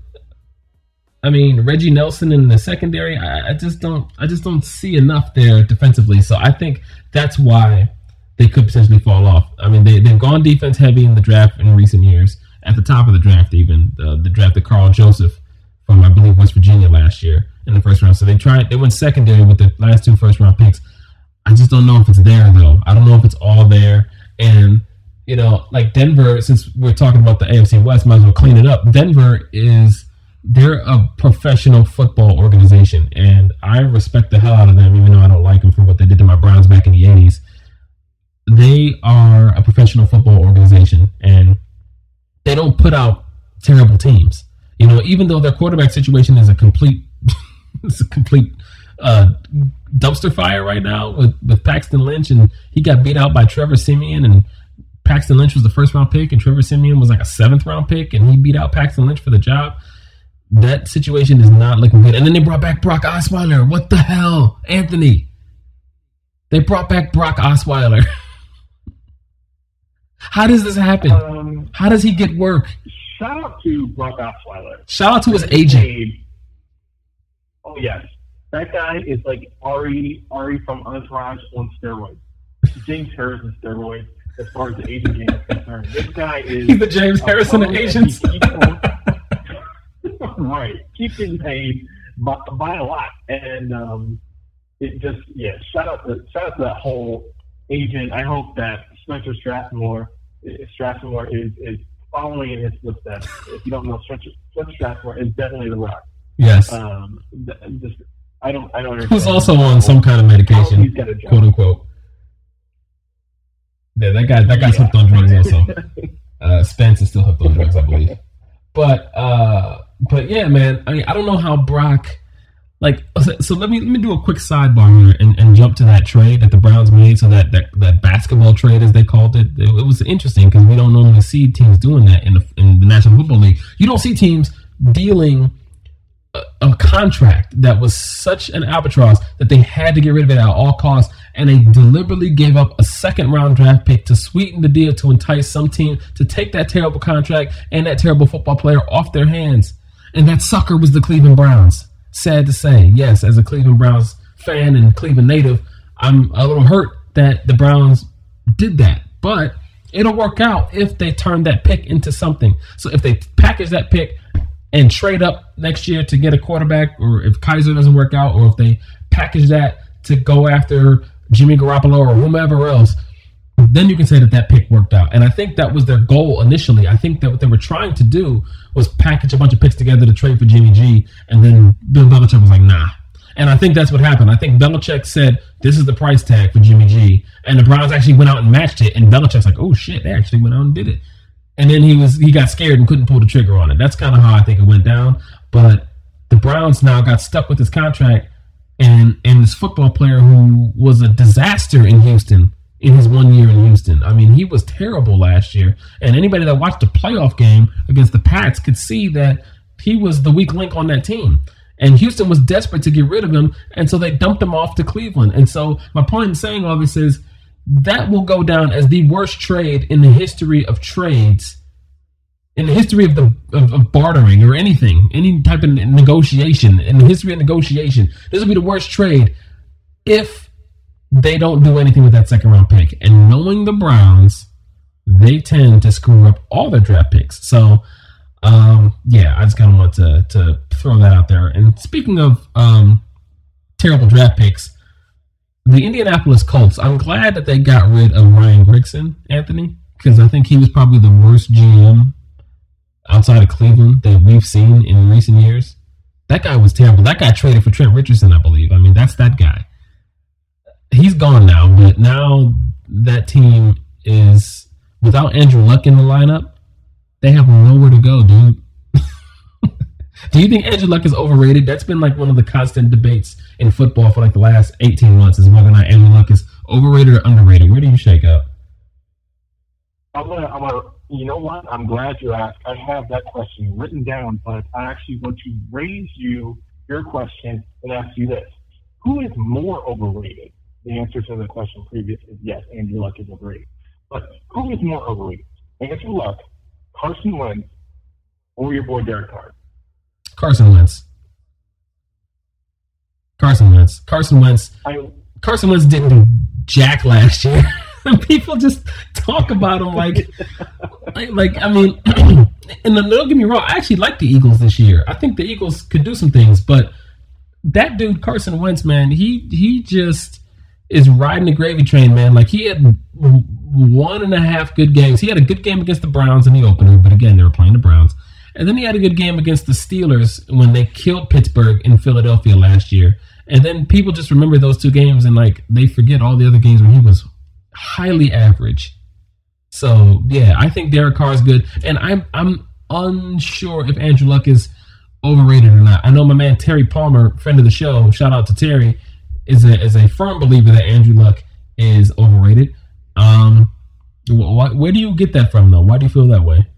I mean, Reggie Nelson in the secondary. I, I just don't. I just don't see enough there defensively. So I think that's why they could potentially fall off. I mean, they they've gone defense heavy in the draft in recent years. At the top of the draft, even uh, the draft of Carl Joseph from I believe West Virginia last year in the first round. So they tried. They went secondary with the last two first round picks. I just don't know if it's there though. I don't know if it's all there. And you know, like Denver, since we're talking about the A F C West, might as well clean it up. Denver is, they're a professional football organization, and I respect the hell out of them, even though I don't like them for what they did to my Browns back in the eighties. They are a professional football organization, and they don't put out terrible teams. You know, even though their quarterback situation is a complete, it's a complete uh, dumpster fire right now with, with Paxton Lynch, and he got beat out by Trevor Siemian, and Paxton Lynch was the first round pick, and Trevor Siemian was like a seventh round pick, and he beat out Paxton Lynch for the job. That situation is not looking good. And then they brought back Brock Osweiler. What the hell, Anthony? They brought back Brock Osweiler. How does this happen? Um, How does he get work? Shout out to Brock Osweiler. Shout out to his agent. Oh yes, that guy is like Ari Ari from Entourage on steroids. James Harrison steroids. As far as the agent game is concerned, this guy is he's the James Harrison of agents. He keeps on, right, keeps getting paid by, by a lot, and um, it just yeah. Shout out to shout out to that whole agent. I hope that Spencer Strathmore Strathmore is, is following in his footsteps. If you don't know, Spencer, Spencer Strathmore is definitely the Rock. Yes. Um, just I don't I don't. Who's also on some kind of medication, he's got a job. quote unquote. Yeah, that guy. That guy's yeah. hooked on drugs also. Uh, Spence is still hooked on drugs, I believe. But, uh, but yeah, man. I mean, I don't know how Brock. Like, so let me let me do a quick sidebar here and, and jump to that trade that the Browns made. So that that, that basketball trade, as they called it, it, it was interesting because we don't normally see teams doing that in the in the National Football League. You don't see teams dealing a, a contract that was such an albatross that they had to get rid of it at all costs. And they deliberately gave up a second round draft pick to sweeten the deal to entice some team to take that terrible contract and that terrible football player off their hands. And that sucker was the Cleveland Browns. Sad to say, yes, as a Cleveland Browns fan and Cleveland native, I'm a little hurt that the Browns did that. But it'll work out if they turn that pick into something. So if they package that pick and trade up next year to get a quarterback, or if Kaiser doesn't work out, or if they package that to go after Jimmy Garoppolo or whomever else, then you can say that that pick worked out. And I think that was their goal initially. I think that what they were trying to do was package a bunch of picks together to trade for Jimmy G, and then Bill Belichick was like, nah. And I think that's what happened. I think Belichick said, this is the price tag for Jimmy G, and the Browns actually went out and matched it, and Belichick's like, oh shit, they actually went out and did it. And then he was he got scared and couldn't pull the trigger on it. That's kind of how I think it went down. But the Browns now got stuck with this contract, and and this football player who was a disaster in Houston in his one year in Houston. I mean, he was terrible last year. And anybody that watched the playoff game against the Pats could see that he was the weak link on that team. And Houston was desperate to get rid of him, and so they dumped him off to Cleveland. And so my point in saying all this is that will go down as the worst trade in the history of trades, in the history of the of, of bartering or anything, any type of negotiation, in the history of negotiation. This will be the worst trade if they don't do anything with that second round pick. And knowing the Browns, they tend to screw up all their draft picks. So, um, yeah, I just kind of want to to throw that out there. And speaking of um, terrible draft picks, the Indianapolis Colts, I'm glad that they got rid of Ryan Grigson, Anthony, because I think he was probably the worst G M outside of Cleveland that we've seen in recent years. That guy was terrible. That guy traded for Trent Richardson, I believe. I mean, that's that guy. He's gone now, but now that team is without Andrew Luck in the lineup. They have nowhere to go, dude. Do you think Andrew Luck is overrated? That's been like one of the constant debates in football for like the last eighteen months is whether or not Andrew Luck is overrated or underrated. Where do you shake up? I'm gonna, I'm gonna, you know what? I'm glad you asked. I have that question written down, but I actually want to raise you your question and ask you this: who is more overrated? The answer to the question previous is yes, Andrew Luck is overrated. But who is more overrated? Andrew Luck, Carson Wentz, or your boy Derek Carr? Carson Wentz. Carson Wentz. Carson Wentz. I, Carson Wentz didn't do jack last year. People just talk about him like, like, like I mean, and don't get me wrong, I actually like the Eagles this year. I think the Eagles could do some things, but that dude Carson Wentz, man, he he just is riding the gravy train, man. Like he had one and a half good games. He had a good game against the Browns in the opener, but again, they were playing the Browns. And then he had a good game against the Steelers when they killed Pittsburgh in Philadelphia last year. And then people just remember those two games and like they forget all the other games where he was highly average. So yeah, I think Derek Carr is good. And I'm I'm unsure if Andrew Luck is overrated or not. I know my man Terry Palmer, friend of the show, shout out to Terry, is a is a firm believer that Andrew Luck is overrated. Um, wh- where do you get that from though? Why do you feel that way?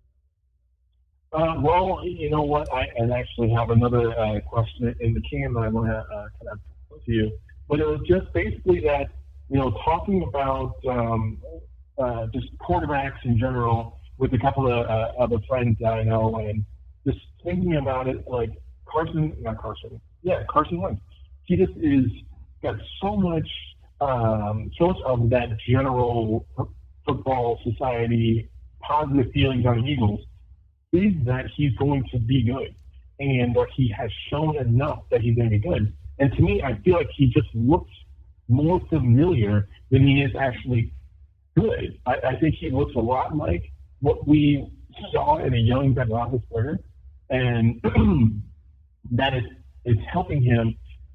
Uh, well, you know what? I, I actually have another uh, question in the can that I want to uh, kind of put to you. But it was just basically that, you know, talking about um, uh, just quarterbacks in general with a couple of uh, other friends that I know, and just thinking about it, like Carson, not Carson, yeah, Carson Wentz. He just is got so much, um, so much of that general football society positive feelings on the Eagles. Is that he's going to be good, and that he has shown enough that he's going to be good. And to me, I feel like he just looks more familiar than he is actually good. I, I think he looks a lot like what we saw in a young Ben Roethlisberger, and that is is helping him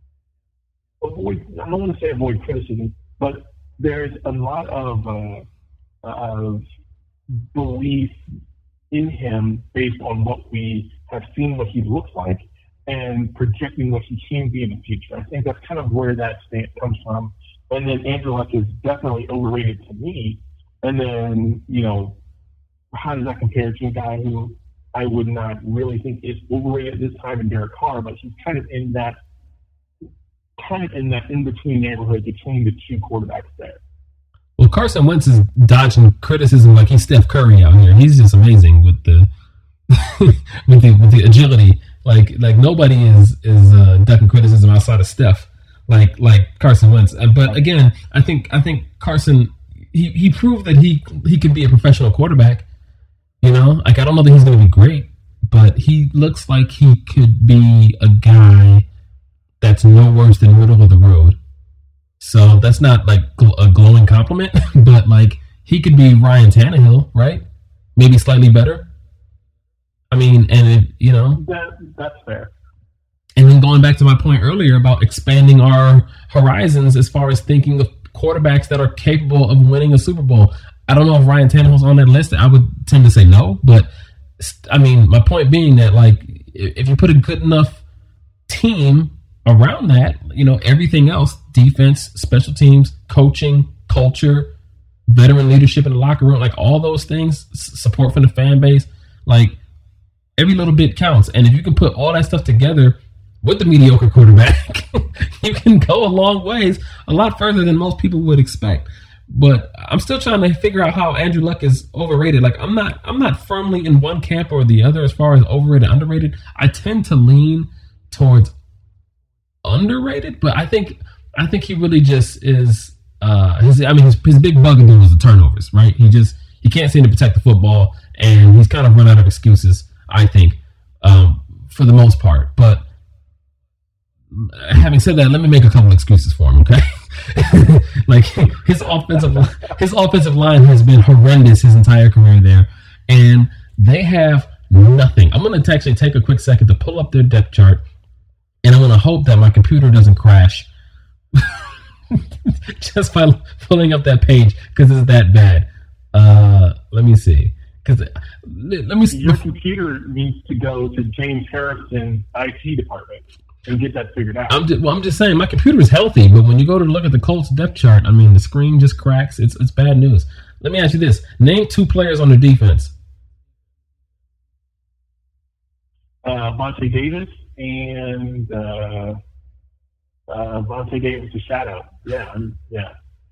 avoid. I don't want to say avoid criticism, but there's a lot of uh, of belief in him based on what we have seen, what he looks like, and projecting what he can be in the future. I think that's kind of where that stance comes from. And then Andrew Luck is definitely overrated to me. And then, you know, how does that compare to a guy who I would not really think is overrated at this time in Derek Carr, but he's kind of in that kind of in that in-between neighborhood between the two quarterbacks there. Well, Carson Wentz is dodging criticism like he's Steph Curry out here. He's just amazing with the with the with the agility. Like like nobody is is uh, ducking criticism outside of Steph, like like Carson Wentz. But again, I think I think Carson he, he proved that he he could be a professional quarterback. You know, like I don't know that he's going to be great, but he looks like he could be a guy that's no worse than middle of the road. So that's not like a glowing compliment, but like he could be Ryan Tannehill, right? Maybe slightly better. I mean, and it, you know, that, that's fair. And then going back to my point earlier about expanding our horizons as far as thinking of quarterbacks that are capable of winning a Super Bowl. I don't know if Ryan Tannehill's on that list. I would tend to say no, but I mean, my point being that like if you put a good enough team around that, you know, everything else, defense, special teams, coaching, culture, veteran leadership in the locker room, like all those things, s- support from the fan base, like every little bit counts. And if you can put all that stuff together with the mediocre quarterback, you can go a long ways, a lot further than most people would expect. But I'm still trying to figure out how Andrew Luck is overrated. Like I'm not, I'm not firmly in one camp or the other as far as overrated, underrated. I tend to lean towards underrated, but I think, I think he really just is. Uh, his, I mean, his, his big bugaboo was the turnovers, right? He just he can't seem to protect the football, and he's kind of run out of excuses, I think, um, for the most part. But having said that, let me make a couple excuses for him, okay? Like his offensive his offensive line has been horrendous his entire career there, and they have nothing. I'm going to actually take a quick second to pull up their depth chart, and I'm going to hope that my computer doesn't crash just by pulling up that page because it's that bad. Uh, let me see. Because let me. Your computer needs to go to James Harrison I T department and get that figured out. I'm just, well, I'm just saying my computer is healthy, but when you go to look at the Colts depth chart, I mean the screen just cracks. It's it's bad news. Let me ask you this: name two players on the defense. Uh, Vontae Davis and uh, uh, Vontae Davis is shadow. Yeah, I'm, yeah.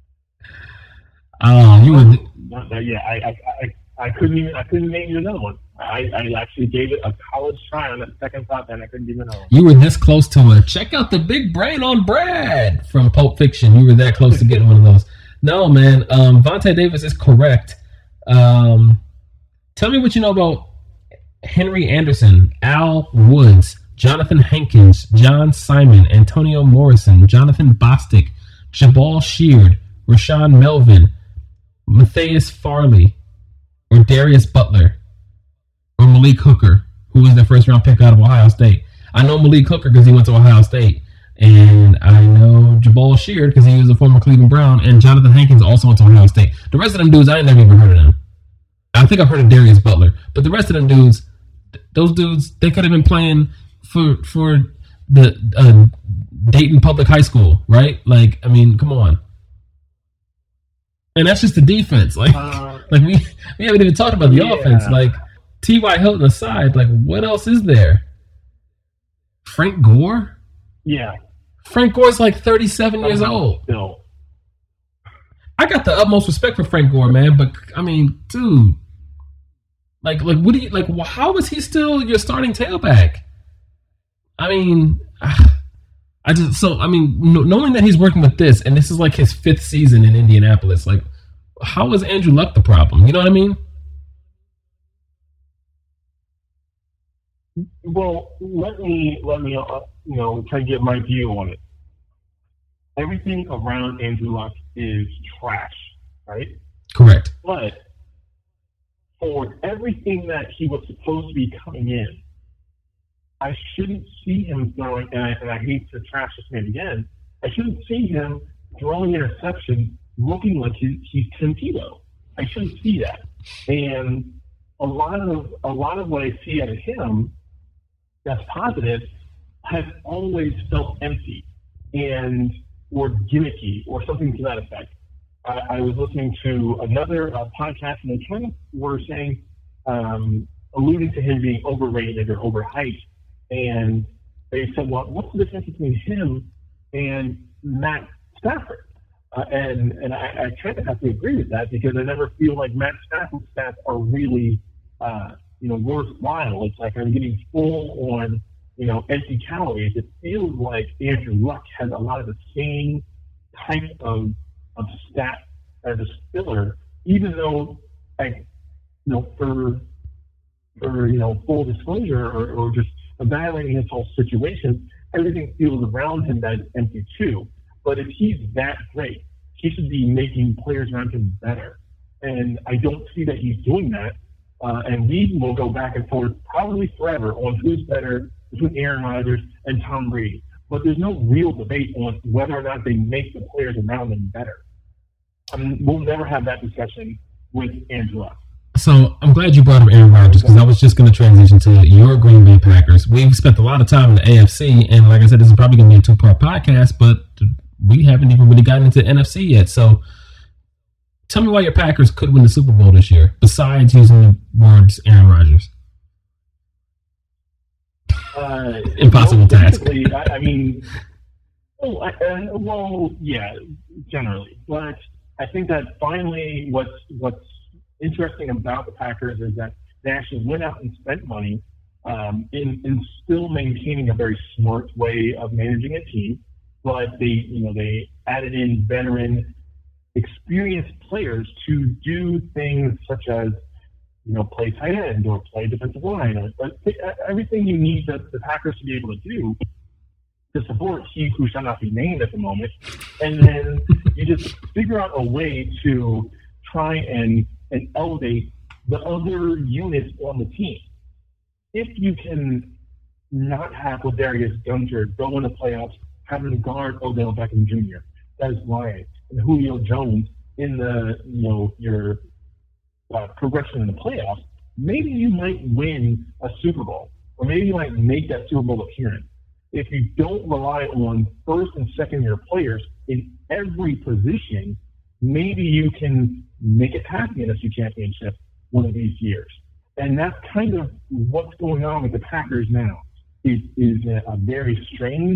Oh, you were. Not that, yeah, I, I, I, I couldn't even. I couldn't name you another one. I, I actually gave it a college try on that second thought, and I couldn't give it another one. You were this close to a check out the big brain on Brad from Pulp Fiction. You were that close to getting one of those. No, man. Um, Vontae Davis is correct. Um, tell me what you know about Henry Anderson, Al Woods, Jonathan Hankins, John Simon, Antonio Morrison, Jonathan Bostic, Jabal Sheard, Rashawn Melvin, Matthias Farley, or Darius Butler, or Malik Hooker, who was their first round pick out of Ohio State. I know Malik Hooker because he went to Ohio State, and I know Jabal Sheard because he was a former Cleveland Brown, and Jonathan Hankins also went to Ohio State. The rest of them dudes, I ain't never even heard of them. I think I've heard of Darius Butler, but the rest of them dudes, those dudes, they could have been playing for for the uh, Dayton Public High School, right? Like, I mean, come on. And that's just the defense. Like, uh, like we we haven't even talked about the yeah. offense. Like, T Y. Hilton aside, like, what else is there? Frank Gore? Yeah. Frank Gore's like thirty-seven Somehow years old. Still. I got the utmost respect for Frank Gore, man, but, I mean, dude. Like, like, what do you, like, how is he still your starting tailback? I mean, I just, so, I mean, knowing that he's working with this, and this is like his fifth season in Indianapolis, like, how is Andrew Luck the problem? You know what I mean? Well, let me, let me, uh, you know, try to get my view on it. Everything around Andrew Luck is trash, right? Correct. But for everything that he was supposed to be coming in, I shouldn't see him throwing, and I, and I hate to trash this man again, I shouldn't see him throwing interceptions looking like he's, he's Tim Tebow. I shouldn't see that. And a lot of a lot of what I see out of him that's positive has always felt empty and or gimmicky or something to that effect. I, I was listening to another uh, podcast, and they kind of were saying, um, alluding to him being overrated or overhyped. And they said, well, what's the difference between him and Matt Stafford? Uh, and and I, I kind of have to agree with that because I never feel like Matt Stafford's stats are really, uh, you know, worthwhile. It's like I'm getting full on, you know, empty calories. It feels like Andrew Luck has a lot of the same type of of stat as a Spiller, even though, I, you know, for for you know, full disclosure or, or just evaluating his whole situation, everything feels around him that is empty too. But if he's that great, he should be making players around him better. And I don't see that he's doing that. Uh, and we will go back and forth probably forever on who's better between Aaron Rodgers and Tom Brady. But there's no real debate on whether or not they make the players around them better. I mean, we'll never have that discussion with Andrew Luck. So I'm glad you brought up Aaron Rodgers because I was just going to transition to your Green Bay Packers. We've spent a lot of time in the A F C, and like I said, this is probably going to be a two-part podcast, but we haven't even really gotten into the N F C yet. So tell me why your Packers could win the Super Bowl this year, besides using the words Aaron Rodgers. Uh, Impossible task. I, I mean, well, I, uh, well, yeah, generally, but I think that finally, what's what's interesting about the Packers is that they actually went out and spent money um, in in still maintaining a very smart way of managing a team, but they you know they added in veteran, experienced players to do things such as you know, play tight end or play defensive line, or, or everything you need the, the Packers to be able to do to support he who shall not be named at the moment. And then you just figure out a way to try and, and elevate the other units on the team. If you can not have Ladarius Gunter go in the playoffs having to guard Odell Beckham Junior, Des Bryant, and Julio Jones in the, you know, your Uh, progression in the playoffs, maybe you might win a Super Bowl, or maybe you might make that Super Bowl appearance. If you don't rely on first and second year players in every position, maybe you can make it past the N F C Championship one of these years. And that's kind of what's going on with the Packers now. It is a, a very strange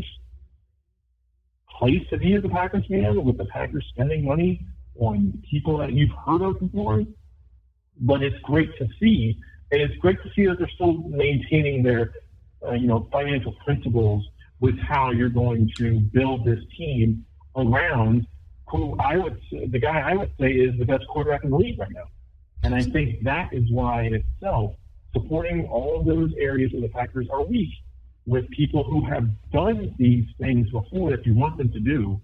place to be as a Packers fan, with the Packers spending money on people that you've heard of before. But it's great to see, and it's great to see that they're still maintaining their, uh, you know, financial principles with how you're going to build this team around who I would say, the guy I would say is the best quarterback in the league right now. And I think that is why in itself, supporting all of those areas where the Packers are weak with people who have done these things before that you want them to do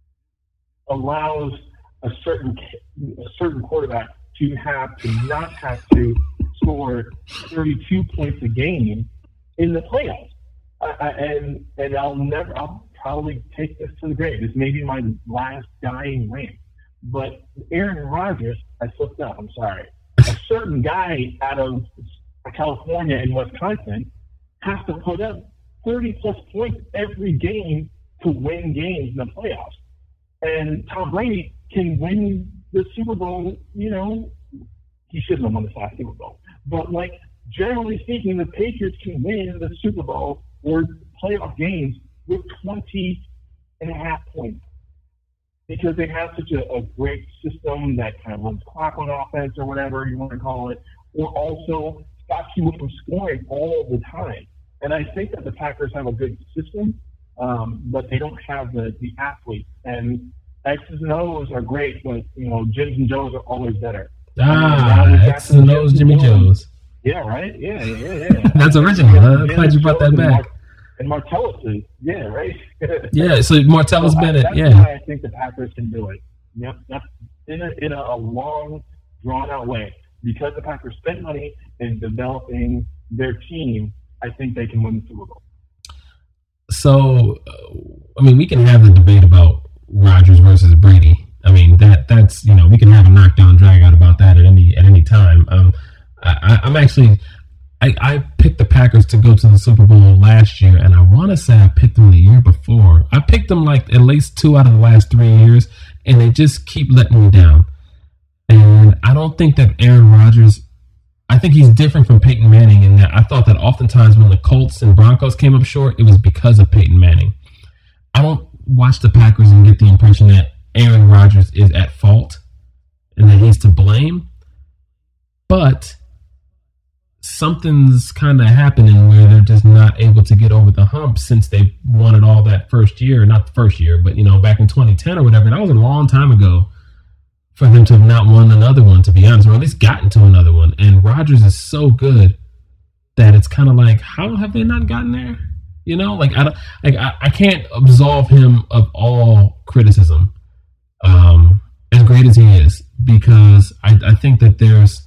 allows a certain a certain quarterback to have to not have to score thirty-two points a game in the playoffs. I, I, and and I'll never, I'll probably take this to the grave. This may be my last dying rant. But Aaron Rodgers, I slipped up, I'm sorry. A certain guy out of California and Wisconsin has to put up thirty plus points every game to win games in the playoffs. And Tom Brady can win the Super Bowl, you know, he shouldn't have won the last Super Bowl. But, like, generally speaking, the Patriots can win the Super Bowl or playoff games with twenty and a half points because they have such a, a great system that kind of runs clock on offense or whatever you want to call it, or also stops you from scoring all the time. And I think that the Packers have a good system, um, but they don't have the, the athletes. And X's and O's are great, but, you know, Jims and Joes are always better. Ah, X's and O's, Jimmy Joes. Yeah, right? Yeah, yeah, yeah. That's original. I'm glad you brought that back. And Martellus is, yeah, right? Yeah, so Martellus so Bennett, that's yeah. That's why I think the Packers can do it. Yep, that's in a, in a, a long, drawn-out way. Because the Packers spent money in developing their team, I think they can win the Super Bowl. So, I mean, we can have the debate about Rodgers versus Brady. I mean, that that's, you know, we can have a knockdown, drag out about that at any at any time. Um, I, I'm actually, I, I picked the Packers to go to the Super Bowl last year, and I want to say I picked them the year before. I picked them like at least two out of the last three years, and they just keep letting me down. And I don't think that Aaron Rodgers, I think he's different from Peyton Manning in that I thought that oftentimes when the Colts and Broncos came up short, it was because of Peyton Manning. I don't watch the Packers and get the impression that Aaron Rodgers is at fault and that he's to blame. But something's kind of happening where they're just not able to get over the hump since they won it all that first year. Not the first year, but, you know, back in twenty ten or whatever. That was a long time ago for them to have not won another one, to be honest, or at least gotten to another one. And Rodgers is so good that it's kind of like, how have they not gotten there? You know, like I don't, like I, I can't absolve him of all criticism, um, as great as he is, because I, I think that there's,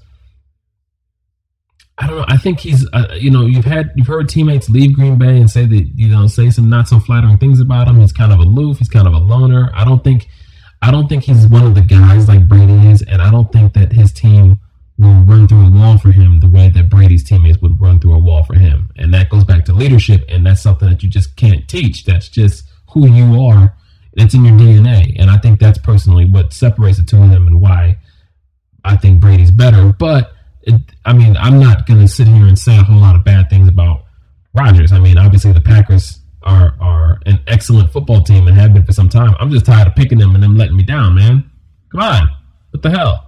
I don't know, I think he's, uh, you know, you've had, you've heard teammates leave Green Bay and say that, you know, say some not so flattering things about him. He's kind of aloof. He's kind of a loner. I don't think, I don't think he's one of the guys like Brady is, and I don't think that his team will run through a wall for him the way that Brady's teammates would run through a wall for him. And that goes back to leadership, and that's something that you just can't teach. That's just who you are. It's in your D N A. And I think that's personally what separates the two of them and why I think Brady's better. But, it, I mean, I'm not going to sit here and say a whole lot of bad things about Rodgers. I mean, obviously the Packers are are an excellent football team and have been for some time. I'm just tired of picking them and them letting me down, man. Come on. What the hell?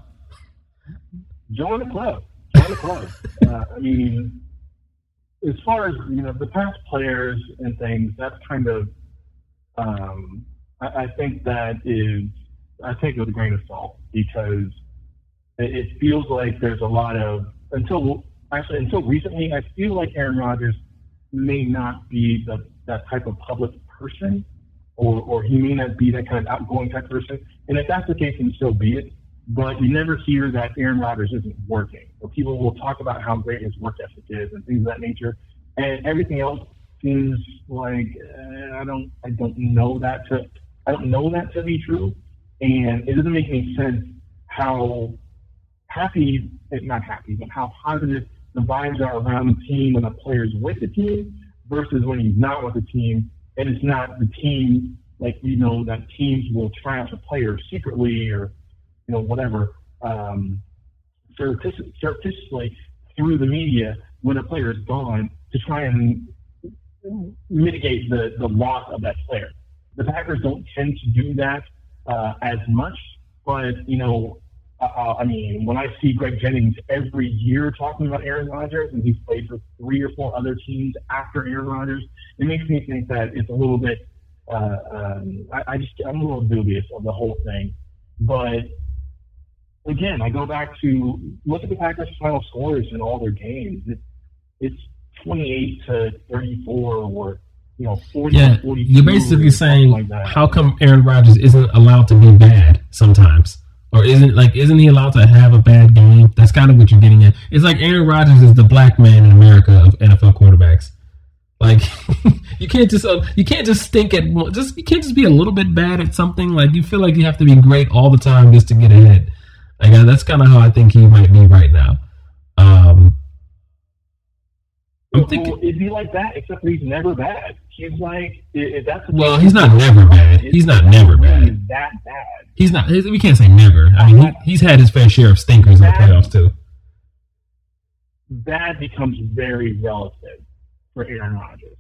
Join the club. Join the club. uh, I mean, as far as, you know, the past players and things, that's kind of, um, I, I think that is, I take it with a grain of salt because it, it feels like there's a lot of, until, actually, until recently, I feel like Aaron Rodgers may not be the, that type of public person, or, or he may not be that kind of outgoing type person. And if that's the case, then so be it. But you never hear that Aaron Rodgers isn't working. Or people will talk about how great his work ethic is and things of that nature. And everything else seems like uh, I don't I don't know that to I don't know that to be true. And it doesn't make any sense how happy not happy, but how positive the vibes are around the team when the player's with the team versus when he's not with the team and it's not the team, like, you know, that teams will try out the player secretly or, you know, whatever, um, surreptitiously through the media when a player is gone to try and mitigate the, the loss of that player. The Packers don't tend to do that uh, as much, but, you know, uh, I mean, when I see Greg Jennings every year talking about Aaron Rodgers, and he's played for three or four other teams after Aaron Rodgers, it makes me think that it's a little bit, uh, um, I, I just, I'm a little dubious of the whole thing. But again, I go back to look at the Packers' final scores in all their games. It, it's twenty-eight to thirty-four, or you know, forty yeah, to forty-two. You're basically saying, like that. How come Aaron Rodgers isn't allowed to be bad sometimes, or isn't like isn't he allowed to have a bad game? That's kind of what you're getting at. It's like Aaron Rodgers is the black man in America of N F L quarterbacks. Like you can't just uh, you can't just stink at just you can't just be a little bit bad at something. Like you feel like you have to be great all the time just to get ahead. Like uh, that's kind of how I think he might be right now. Um, I'm well, thinking, well, is he like that? Except for he's never bad. He's like if that's well, he's not never bad. He's not never bad. He's that bad. He's not. We can't say never. I mean, he, he's had his fair share of stinkers in the playoffs too. Bad becomes very relative for Aaron Rodgers.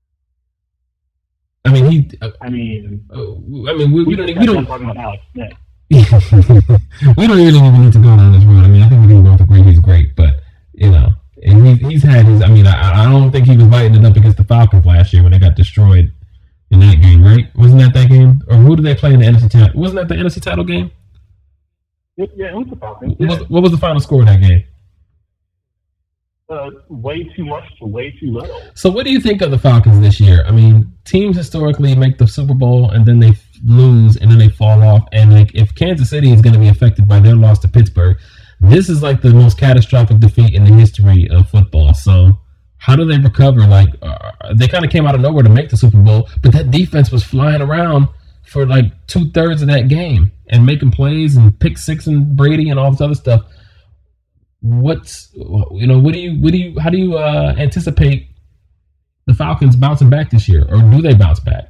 I mean, he. Uh, I mean, uh, I mean, we, we, we don't. We don't. Talking about Alex Smith. We don't really even need to go down this road. I mean, I think we can both agree he's great, but you know, and he's he's had his. I mean, I, I don't think he was lighting it up against the Falcons last year when they got destroyed in that game, right? Wasn't that that game? Or who did they play in the N F C title? Wasn't that the N F C title game? Yeah, it was the Falcons. What was, what was the final score of that game? Uh, way too much to way too little. So what do you think of the Falcons this year? I mean, teams historically make the Super Bowl and then they lose and then they fall off. And like, if Kansas City is going to be affected by their loss to Pittsburgh, this is like the most catastrophic defeat in the history of football. So how do they recover? Like, uh, they kind of came out of nowhere to make the Super Bowl, but that defense was flying around for like two thirds of that game and making plays and pick six and Brady and all this other stuff. What's you know what do you what do you how do you uh, anticipate the Falcons bouncing back this year, or do they bounce back?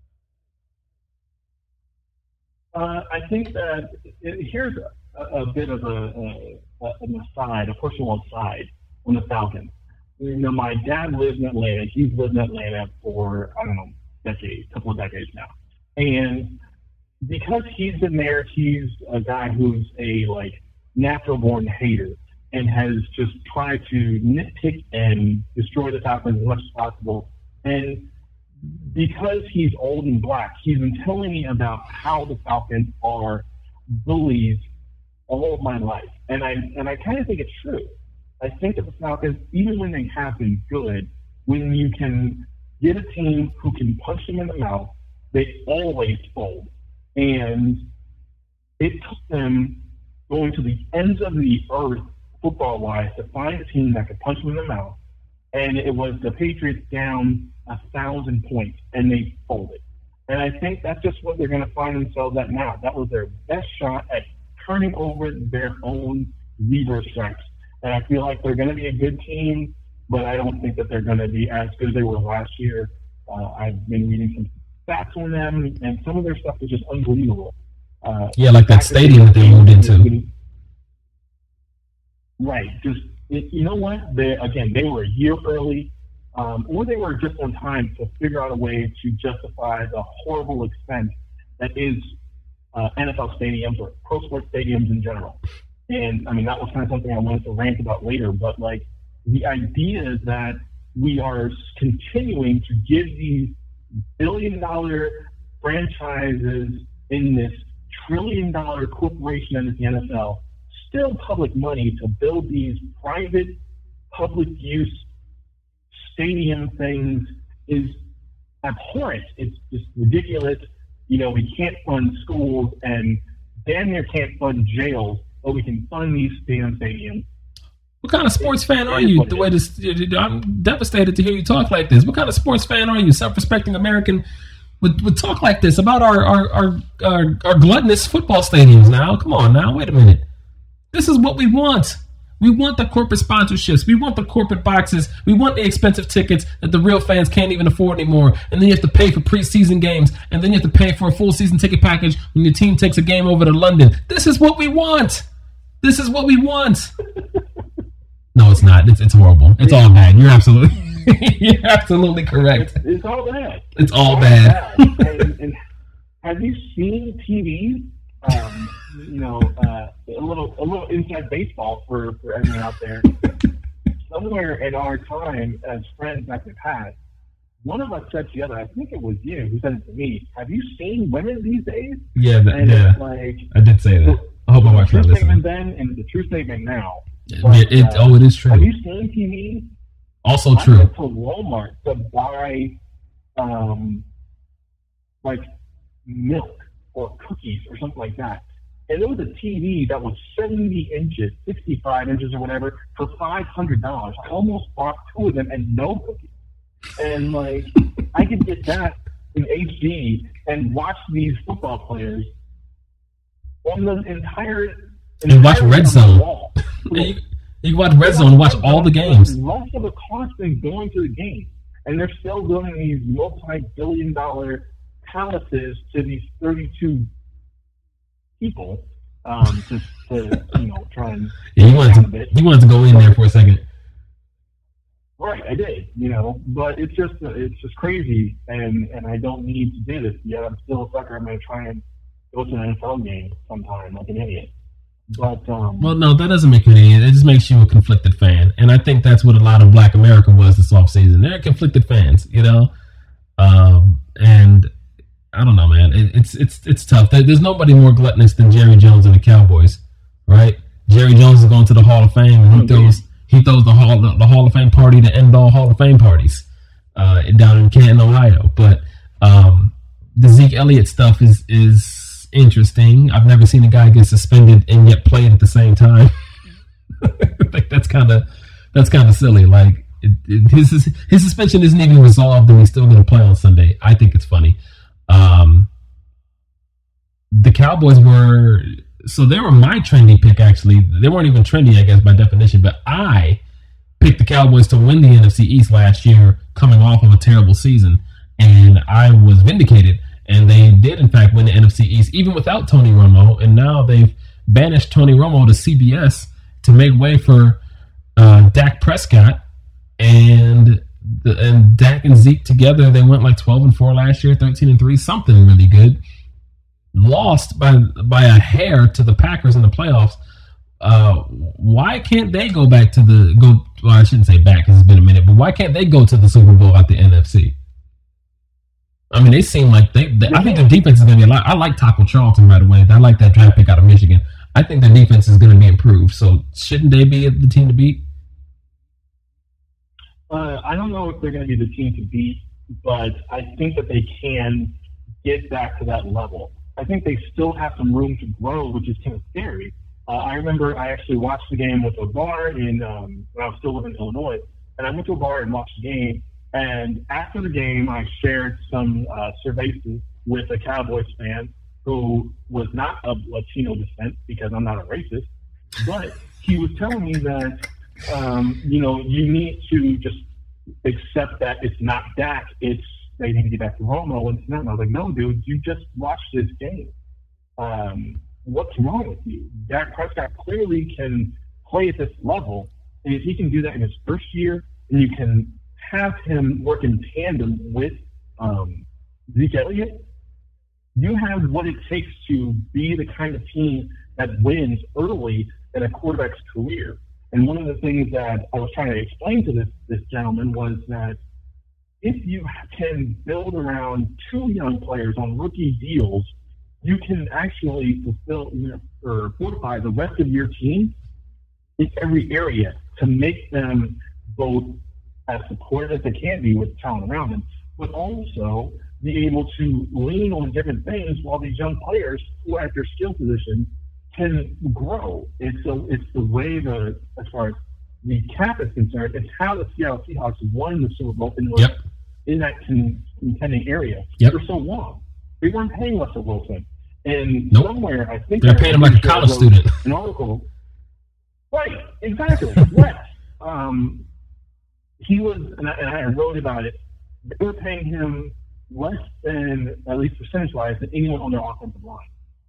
Uh, I think that it, here's a, a bit of a, a an aside, a personal aside on the Falcons. You know, my dad lives in Atlanta. He's lived in Atlanta for I don't know decades, a couple of decades now, and because he's been there, he's a guy who's a like natural born hater and has just tried to nitpick and destroy the Falcons as much as possible. And because he's old and black, he's been telling me about how the Falcons are bullies all of my life. And I and I kind of think it's true. I think that the Falcons, even when they have been good, when you can get a team who can punch them in the mouth, they always fold. And it took them going to the ends of the earth football-wise to find a team that could punch them in the mouth. And it was the Patriots down a thousand points, and they folded. And I think that's just what they're going to find themselves at now. That was their best shot at turning over their own zebra stripes. And I feel like they're going to be a good team, but I don't think that they're going to be as good as they were last year. Uh, I've been reading some stats on them, and some of their stuff is just unbelievable. Uh, yeah, like that stadium that they moved into. Right. Just it, you know what? They again, they were a year early. um, or they were just on time to figure out a way to justify the horrible expense that is uh, N F L stadiums or pro sports stadiums in general. And I mean, that was kind of something I wanted to rant about later, but like the idea that we are continuing to give these billion dollar franchises in this trillion dollar corporation that is the N F L still public money to build these private public use stadium things is abhorrent. It's just ridiculous. You know, we can't fund schools and damn near can't fund jails, but we can fund these damn stadiums. What kind of sports fan are you? The way this, I'm devastated to hear you talk like this. What kind of sports fan are you? Self-respecting American would, would talk like this about our our, our our our gluttonous football stadiums now? Come on now, wait a minute. This is what we want. We want the corporate sponsorships. We want the corporate boxes. We want the expensive tickets that the real fans can't even afford anymore. And then you have to pay for preseason games. And then you have to pay for a full season ticket package when your team takes a game over to London. This is what we want. This is what we want. No, it's not. It's it's horrible. It's all bad. You're absolutely you're absolutely correct. It's, it's all bad. It's all, all bad. bad. and, and have you seen T V? Um, you know, uh, a little a little inside baseball for, for everyone out there. Somewhere in our time as friends back in the past, one of us said to the other, I think it was you who said it to me, have you seen women these days? Yeah, that, and yeah. Like, I did say that. I hope my wife not listening. True statement listening. then and the true statement now. But, it, it, uh, oh, it is true. Have you seen T V? Also I true. went to Walmart to buy, um, like milk or cookies or something like that. And there was a T V that was seventy inches, sixty-five inches or whatever, for five hundred dollars. I almost bought two of them and no cookies. And, like, I could get that in H D and watch these football players on the entire... And watch Red Zone. you, you can watch Red Zone and watch all the games. Less of a cost than going to the game. And they're still building these multi-billion dollar palaces to these thirty-two people, um, just to, you know, try and... Yeah, you wanted, to, you wanted to go in there for a second. Right, I did, you know, but it's just it's just crazy, and, and I don't need to do this. Yeah, I'm still a sucker. I'm going to try and go to an N F L game sometime like an idiot. But um, well, no, that doesn't make you an idiot. It just makes you a conflicted fan, and I think that's what a lot of Black America was this offseason. They're conflicted fans, you know, um, and I don't know, man. It, it's it's it's tough. There's nobody more gluttonous than Jerry Jones and the Cowboys, right? Jerry Jones is going to the Hall of Fame, and he throws he throws the Hall the, the Hall of Fame party to end all Hall of Fame parties uh, down in Canton, Ohio. But um, the Zeke Elliott stuff is is. interesting. I've never seen a guy get suspended and yet play at the same time. Like that's kind of that's kind of silly. Like it, it, his his suspension isn't even resolved, and he's still going to play on Sunday. I think it's funny. Um, the Cowboys were so they were my trendy pick. Actually, they weren't even trendy, I guess, by definition. But I picked the Cowboys to win the N F C East last year, coming off of a terrible season, and I was vindicated. And they did, in fact, win the N F C East, even without Tony Romo. And now they've banished Tony Romo to C B S to make way for uh, Dak Prescott. And the, and Dak and Zeke together, they went like twelve and four last year, thirteen and three, something really good. Lost by by a hair to the Packers in the playoffs. Uh, why can't they go back to the go? Well, I shouldn't say back because it's been a minute, but why can't they go to the Super Bowl at the N F C? I mean, they seem like they, they I think their defense is going to be a lot. I like Taco Charlton, by the way. I like that draft pick out of Michigan. I think their defense is going to be improved. So shouldn't they be the team to beat? Uh, I don't know if they're going to be the team to beat, but I think that they can get back to that level. I think they still have some room to grow, which is kind of scary. Uh, I remember I actually watched the game with a bar in um, when I was still living in Illinois, and I went to a bar and watched the game. And after the game, I shared some uh, cervezas with a Cowboys fan who was not of Latino descent because I'm not a racist, but he was telling me that, um, you know, you need to just accept that it's not Dak, it's they need to get back to Romo, and it's not. And I was like, no, dude, you just watched this game. Um, what's wrong with you? Dak Prescott clearly can play at this level, and if he can do that in his first year, and you can have him work in tandem with um, Zeke Elliott, you have what it takes to be the kind of team that wins early in a quarterback's career. And one of the things that I was trying to explain to this, this gentleman was that if you can build around two young players on rookie deals, you can actually fulfill or fortify the rest of your team in every area to make them both as supported as they can be with talent around them, but also be able to lean on different things while these young players who are at their skill position can grow. It's a, it's the way the as far as the cap is concerned, it's how the Seattle Seahawks won the Super Bowl in, yep. in that con, contending area yep. for so long. They weren't paying Russell Wilson, and nope. somewhere I think they're paying him like a college student. An article, right? Exactly. Yes. Um, he was, and I, and I wrote about it. They were paying him less than, at least percentage-wise, than anyone on their offensive line,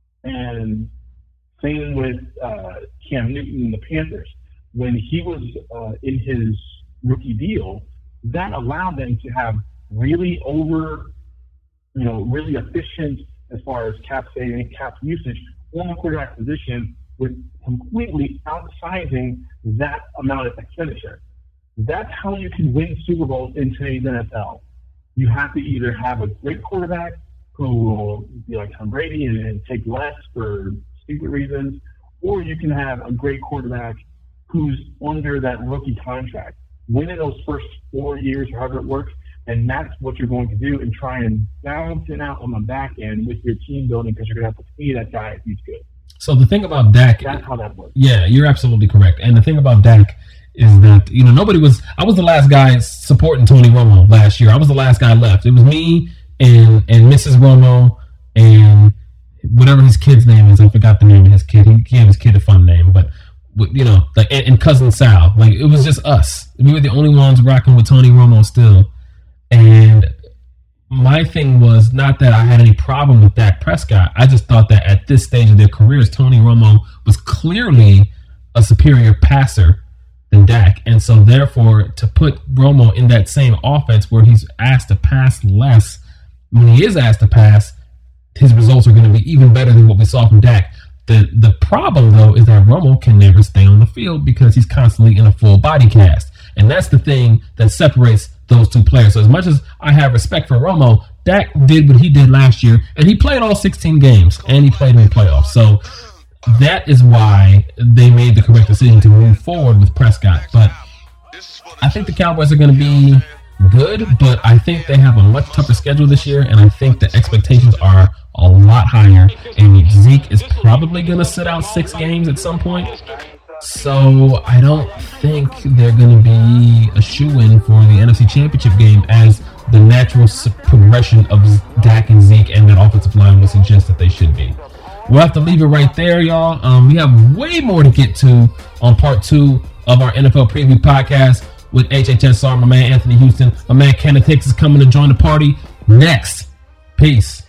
and same with uh, Cam Newton and the Panthers. When he was uh, in his rookie deal, that allowed them to have really over, you know, really efficient as far as cap saving, cap usage on the quarterback position, with completely outsizing that amount of expenditure. That's how you can win Super Bowls in today's N F L. You have to either have a great quarterback who will be like Tom Brady and, and take less for stupid reasons, or you can have a great quarterback who's under that rookie contract. Win in those first four years, or however it works, and that's what you're going to do, and try and balance it out on the back end with your team building, because you're going to have to pay that guy if he's good. So the thing about Dak, that's how that works. Yeah, you're absolutely correct. And the thing about Dak is that, you know, nobody was, I was the last guy supporting Tony Romo last year. I was the last guy left. It was me and, and Missus Romo and whatever his kid's name is. I forgot the name of his kid. He gave his kid a fun name, but, you know, like, and, and cousin Sal. Like, it was just us. We were the only ones rocking with Tony Romo still. And my thing was not that I had any problem with Dak Prescott. I just thought that at this stage of their careers, Tony Romo was clearly a superior passer than Dak. And so therefore, to put Romo in that same offense where he's asked to pass less, when he is asked to pass, his results are going to be even better than what we saw from Dak. The the problem, though, is that Romo can never stay on the field because he's constantly in a full body cast. And that's the thing that separates those two players. So as much as I have respect for Romo, Dak did what he did last year, and he played all sixteen games, and he played in the playoffs. So that is why they made the correct decision to move forward with Prescott. But I think the Cowboys are going to be good, but I think they have a much tougher schedule this year, and I think the expectations are a lot higher, and Zeke is probably going to sit out six games at some point. So I don't think they're going to be a shoo-in for the N F C Championship game, as the natural progression of Dak and Zeke and that offensive line would suggest that they should be. We'll have to leave it right there, y'all. Um, we have way more to get to on part two of our N F L preview podcast with H H S R, my man Anthony Houston. My man Kenneth Hicks is coming to join the party next. Peace.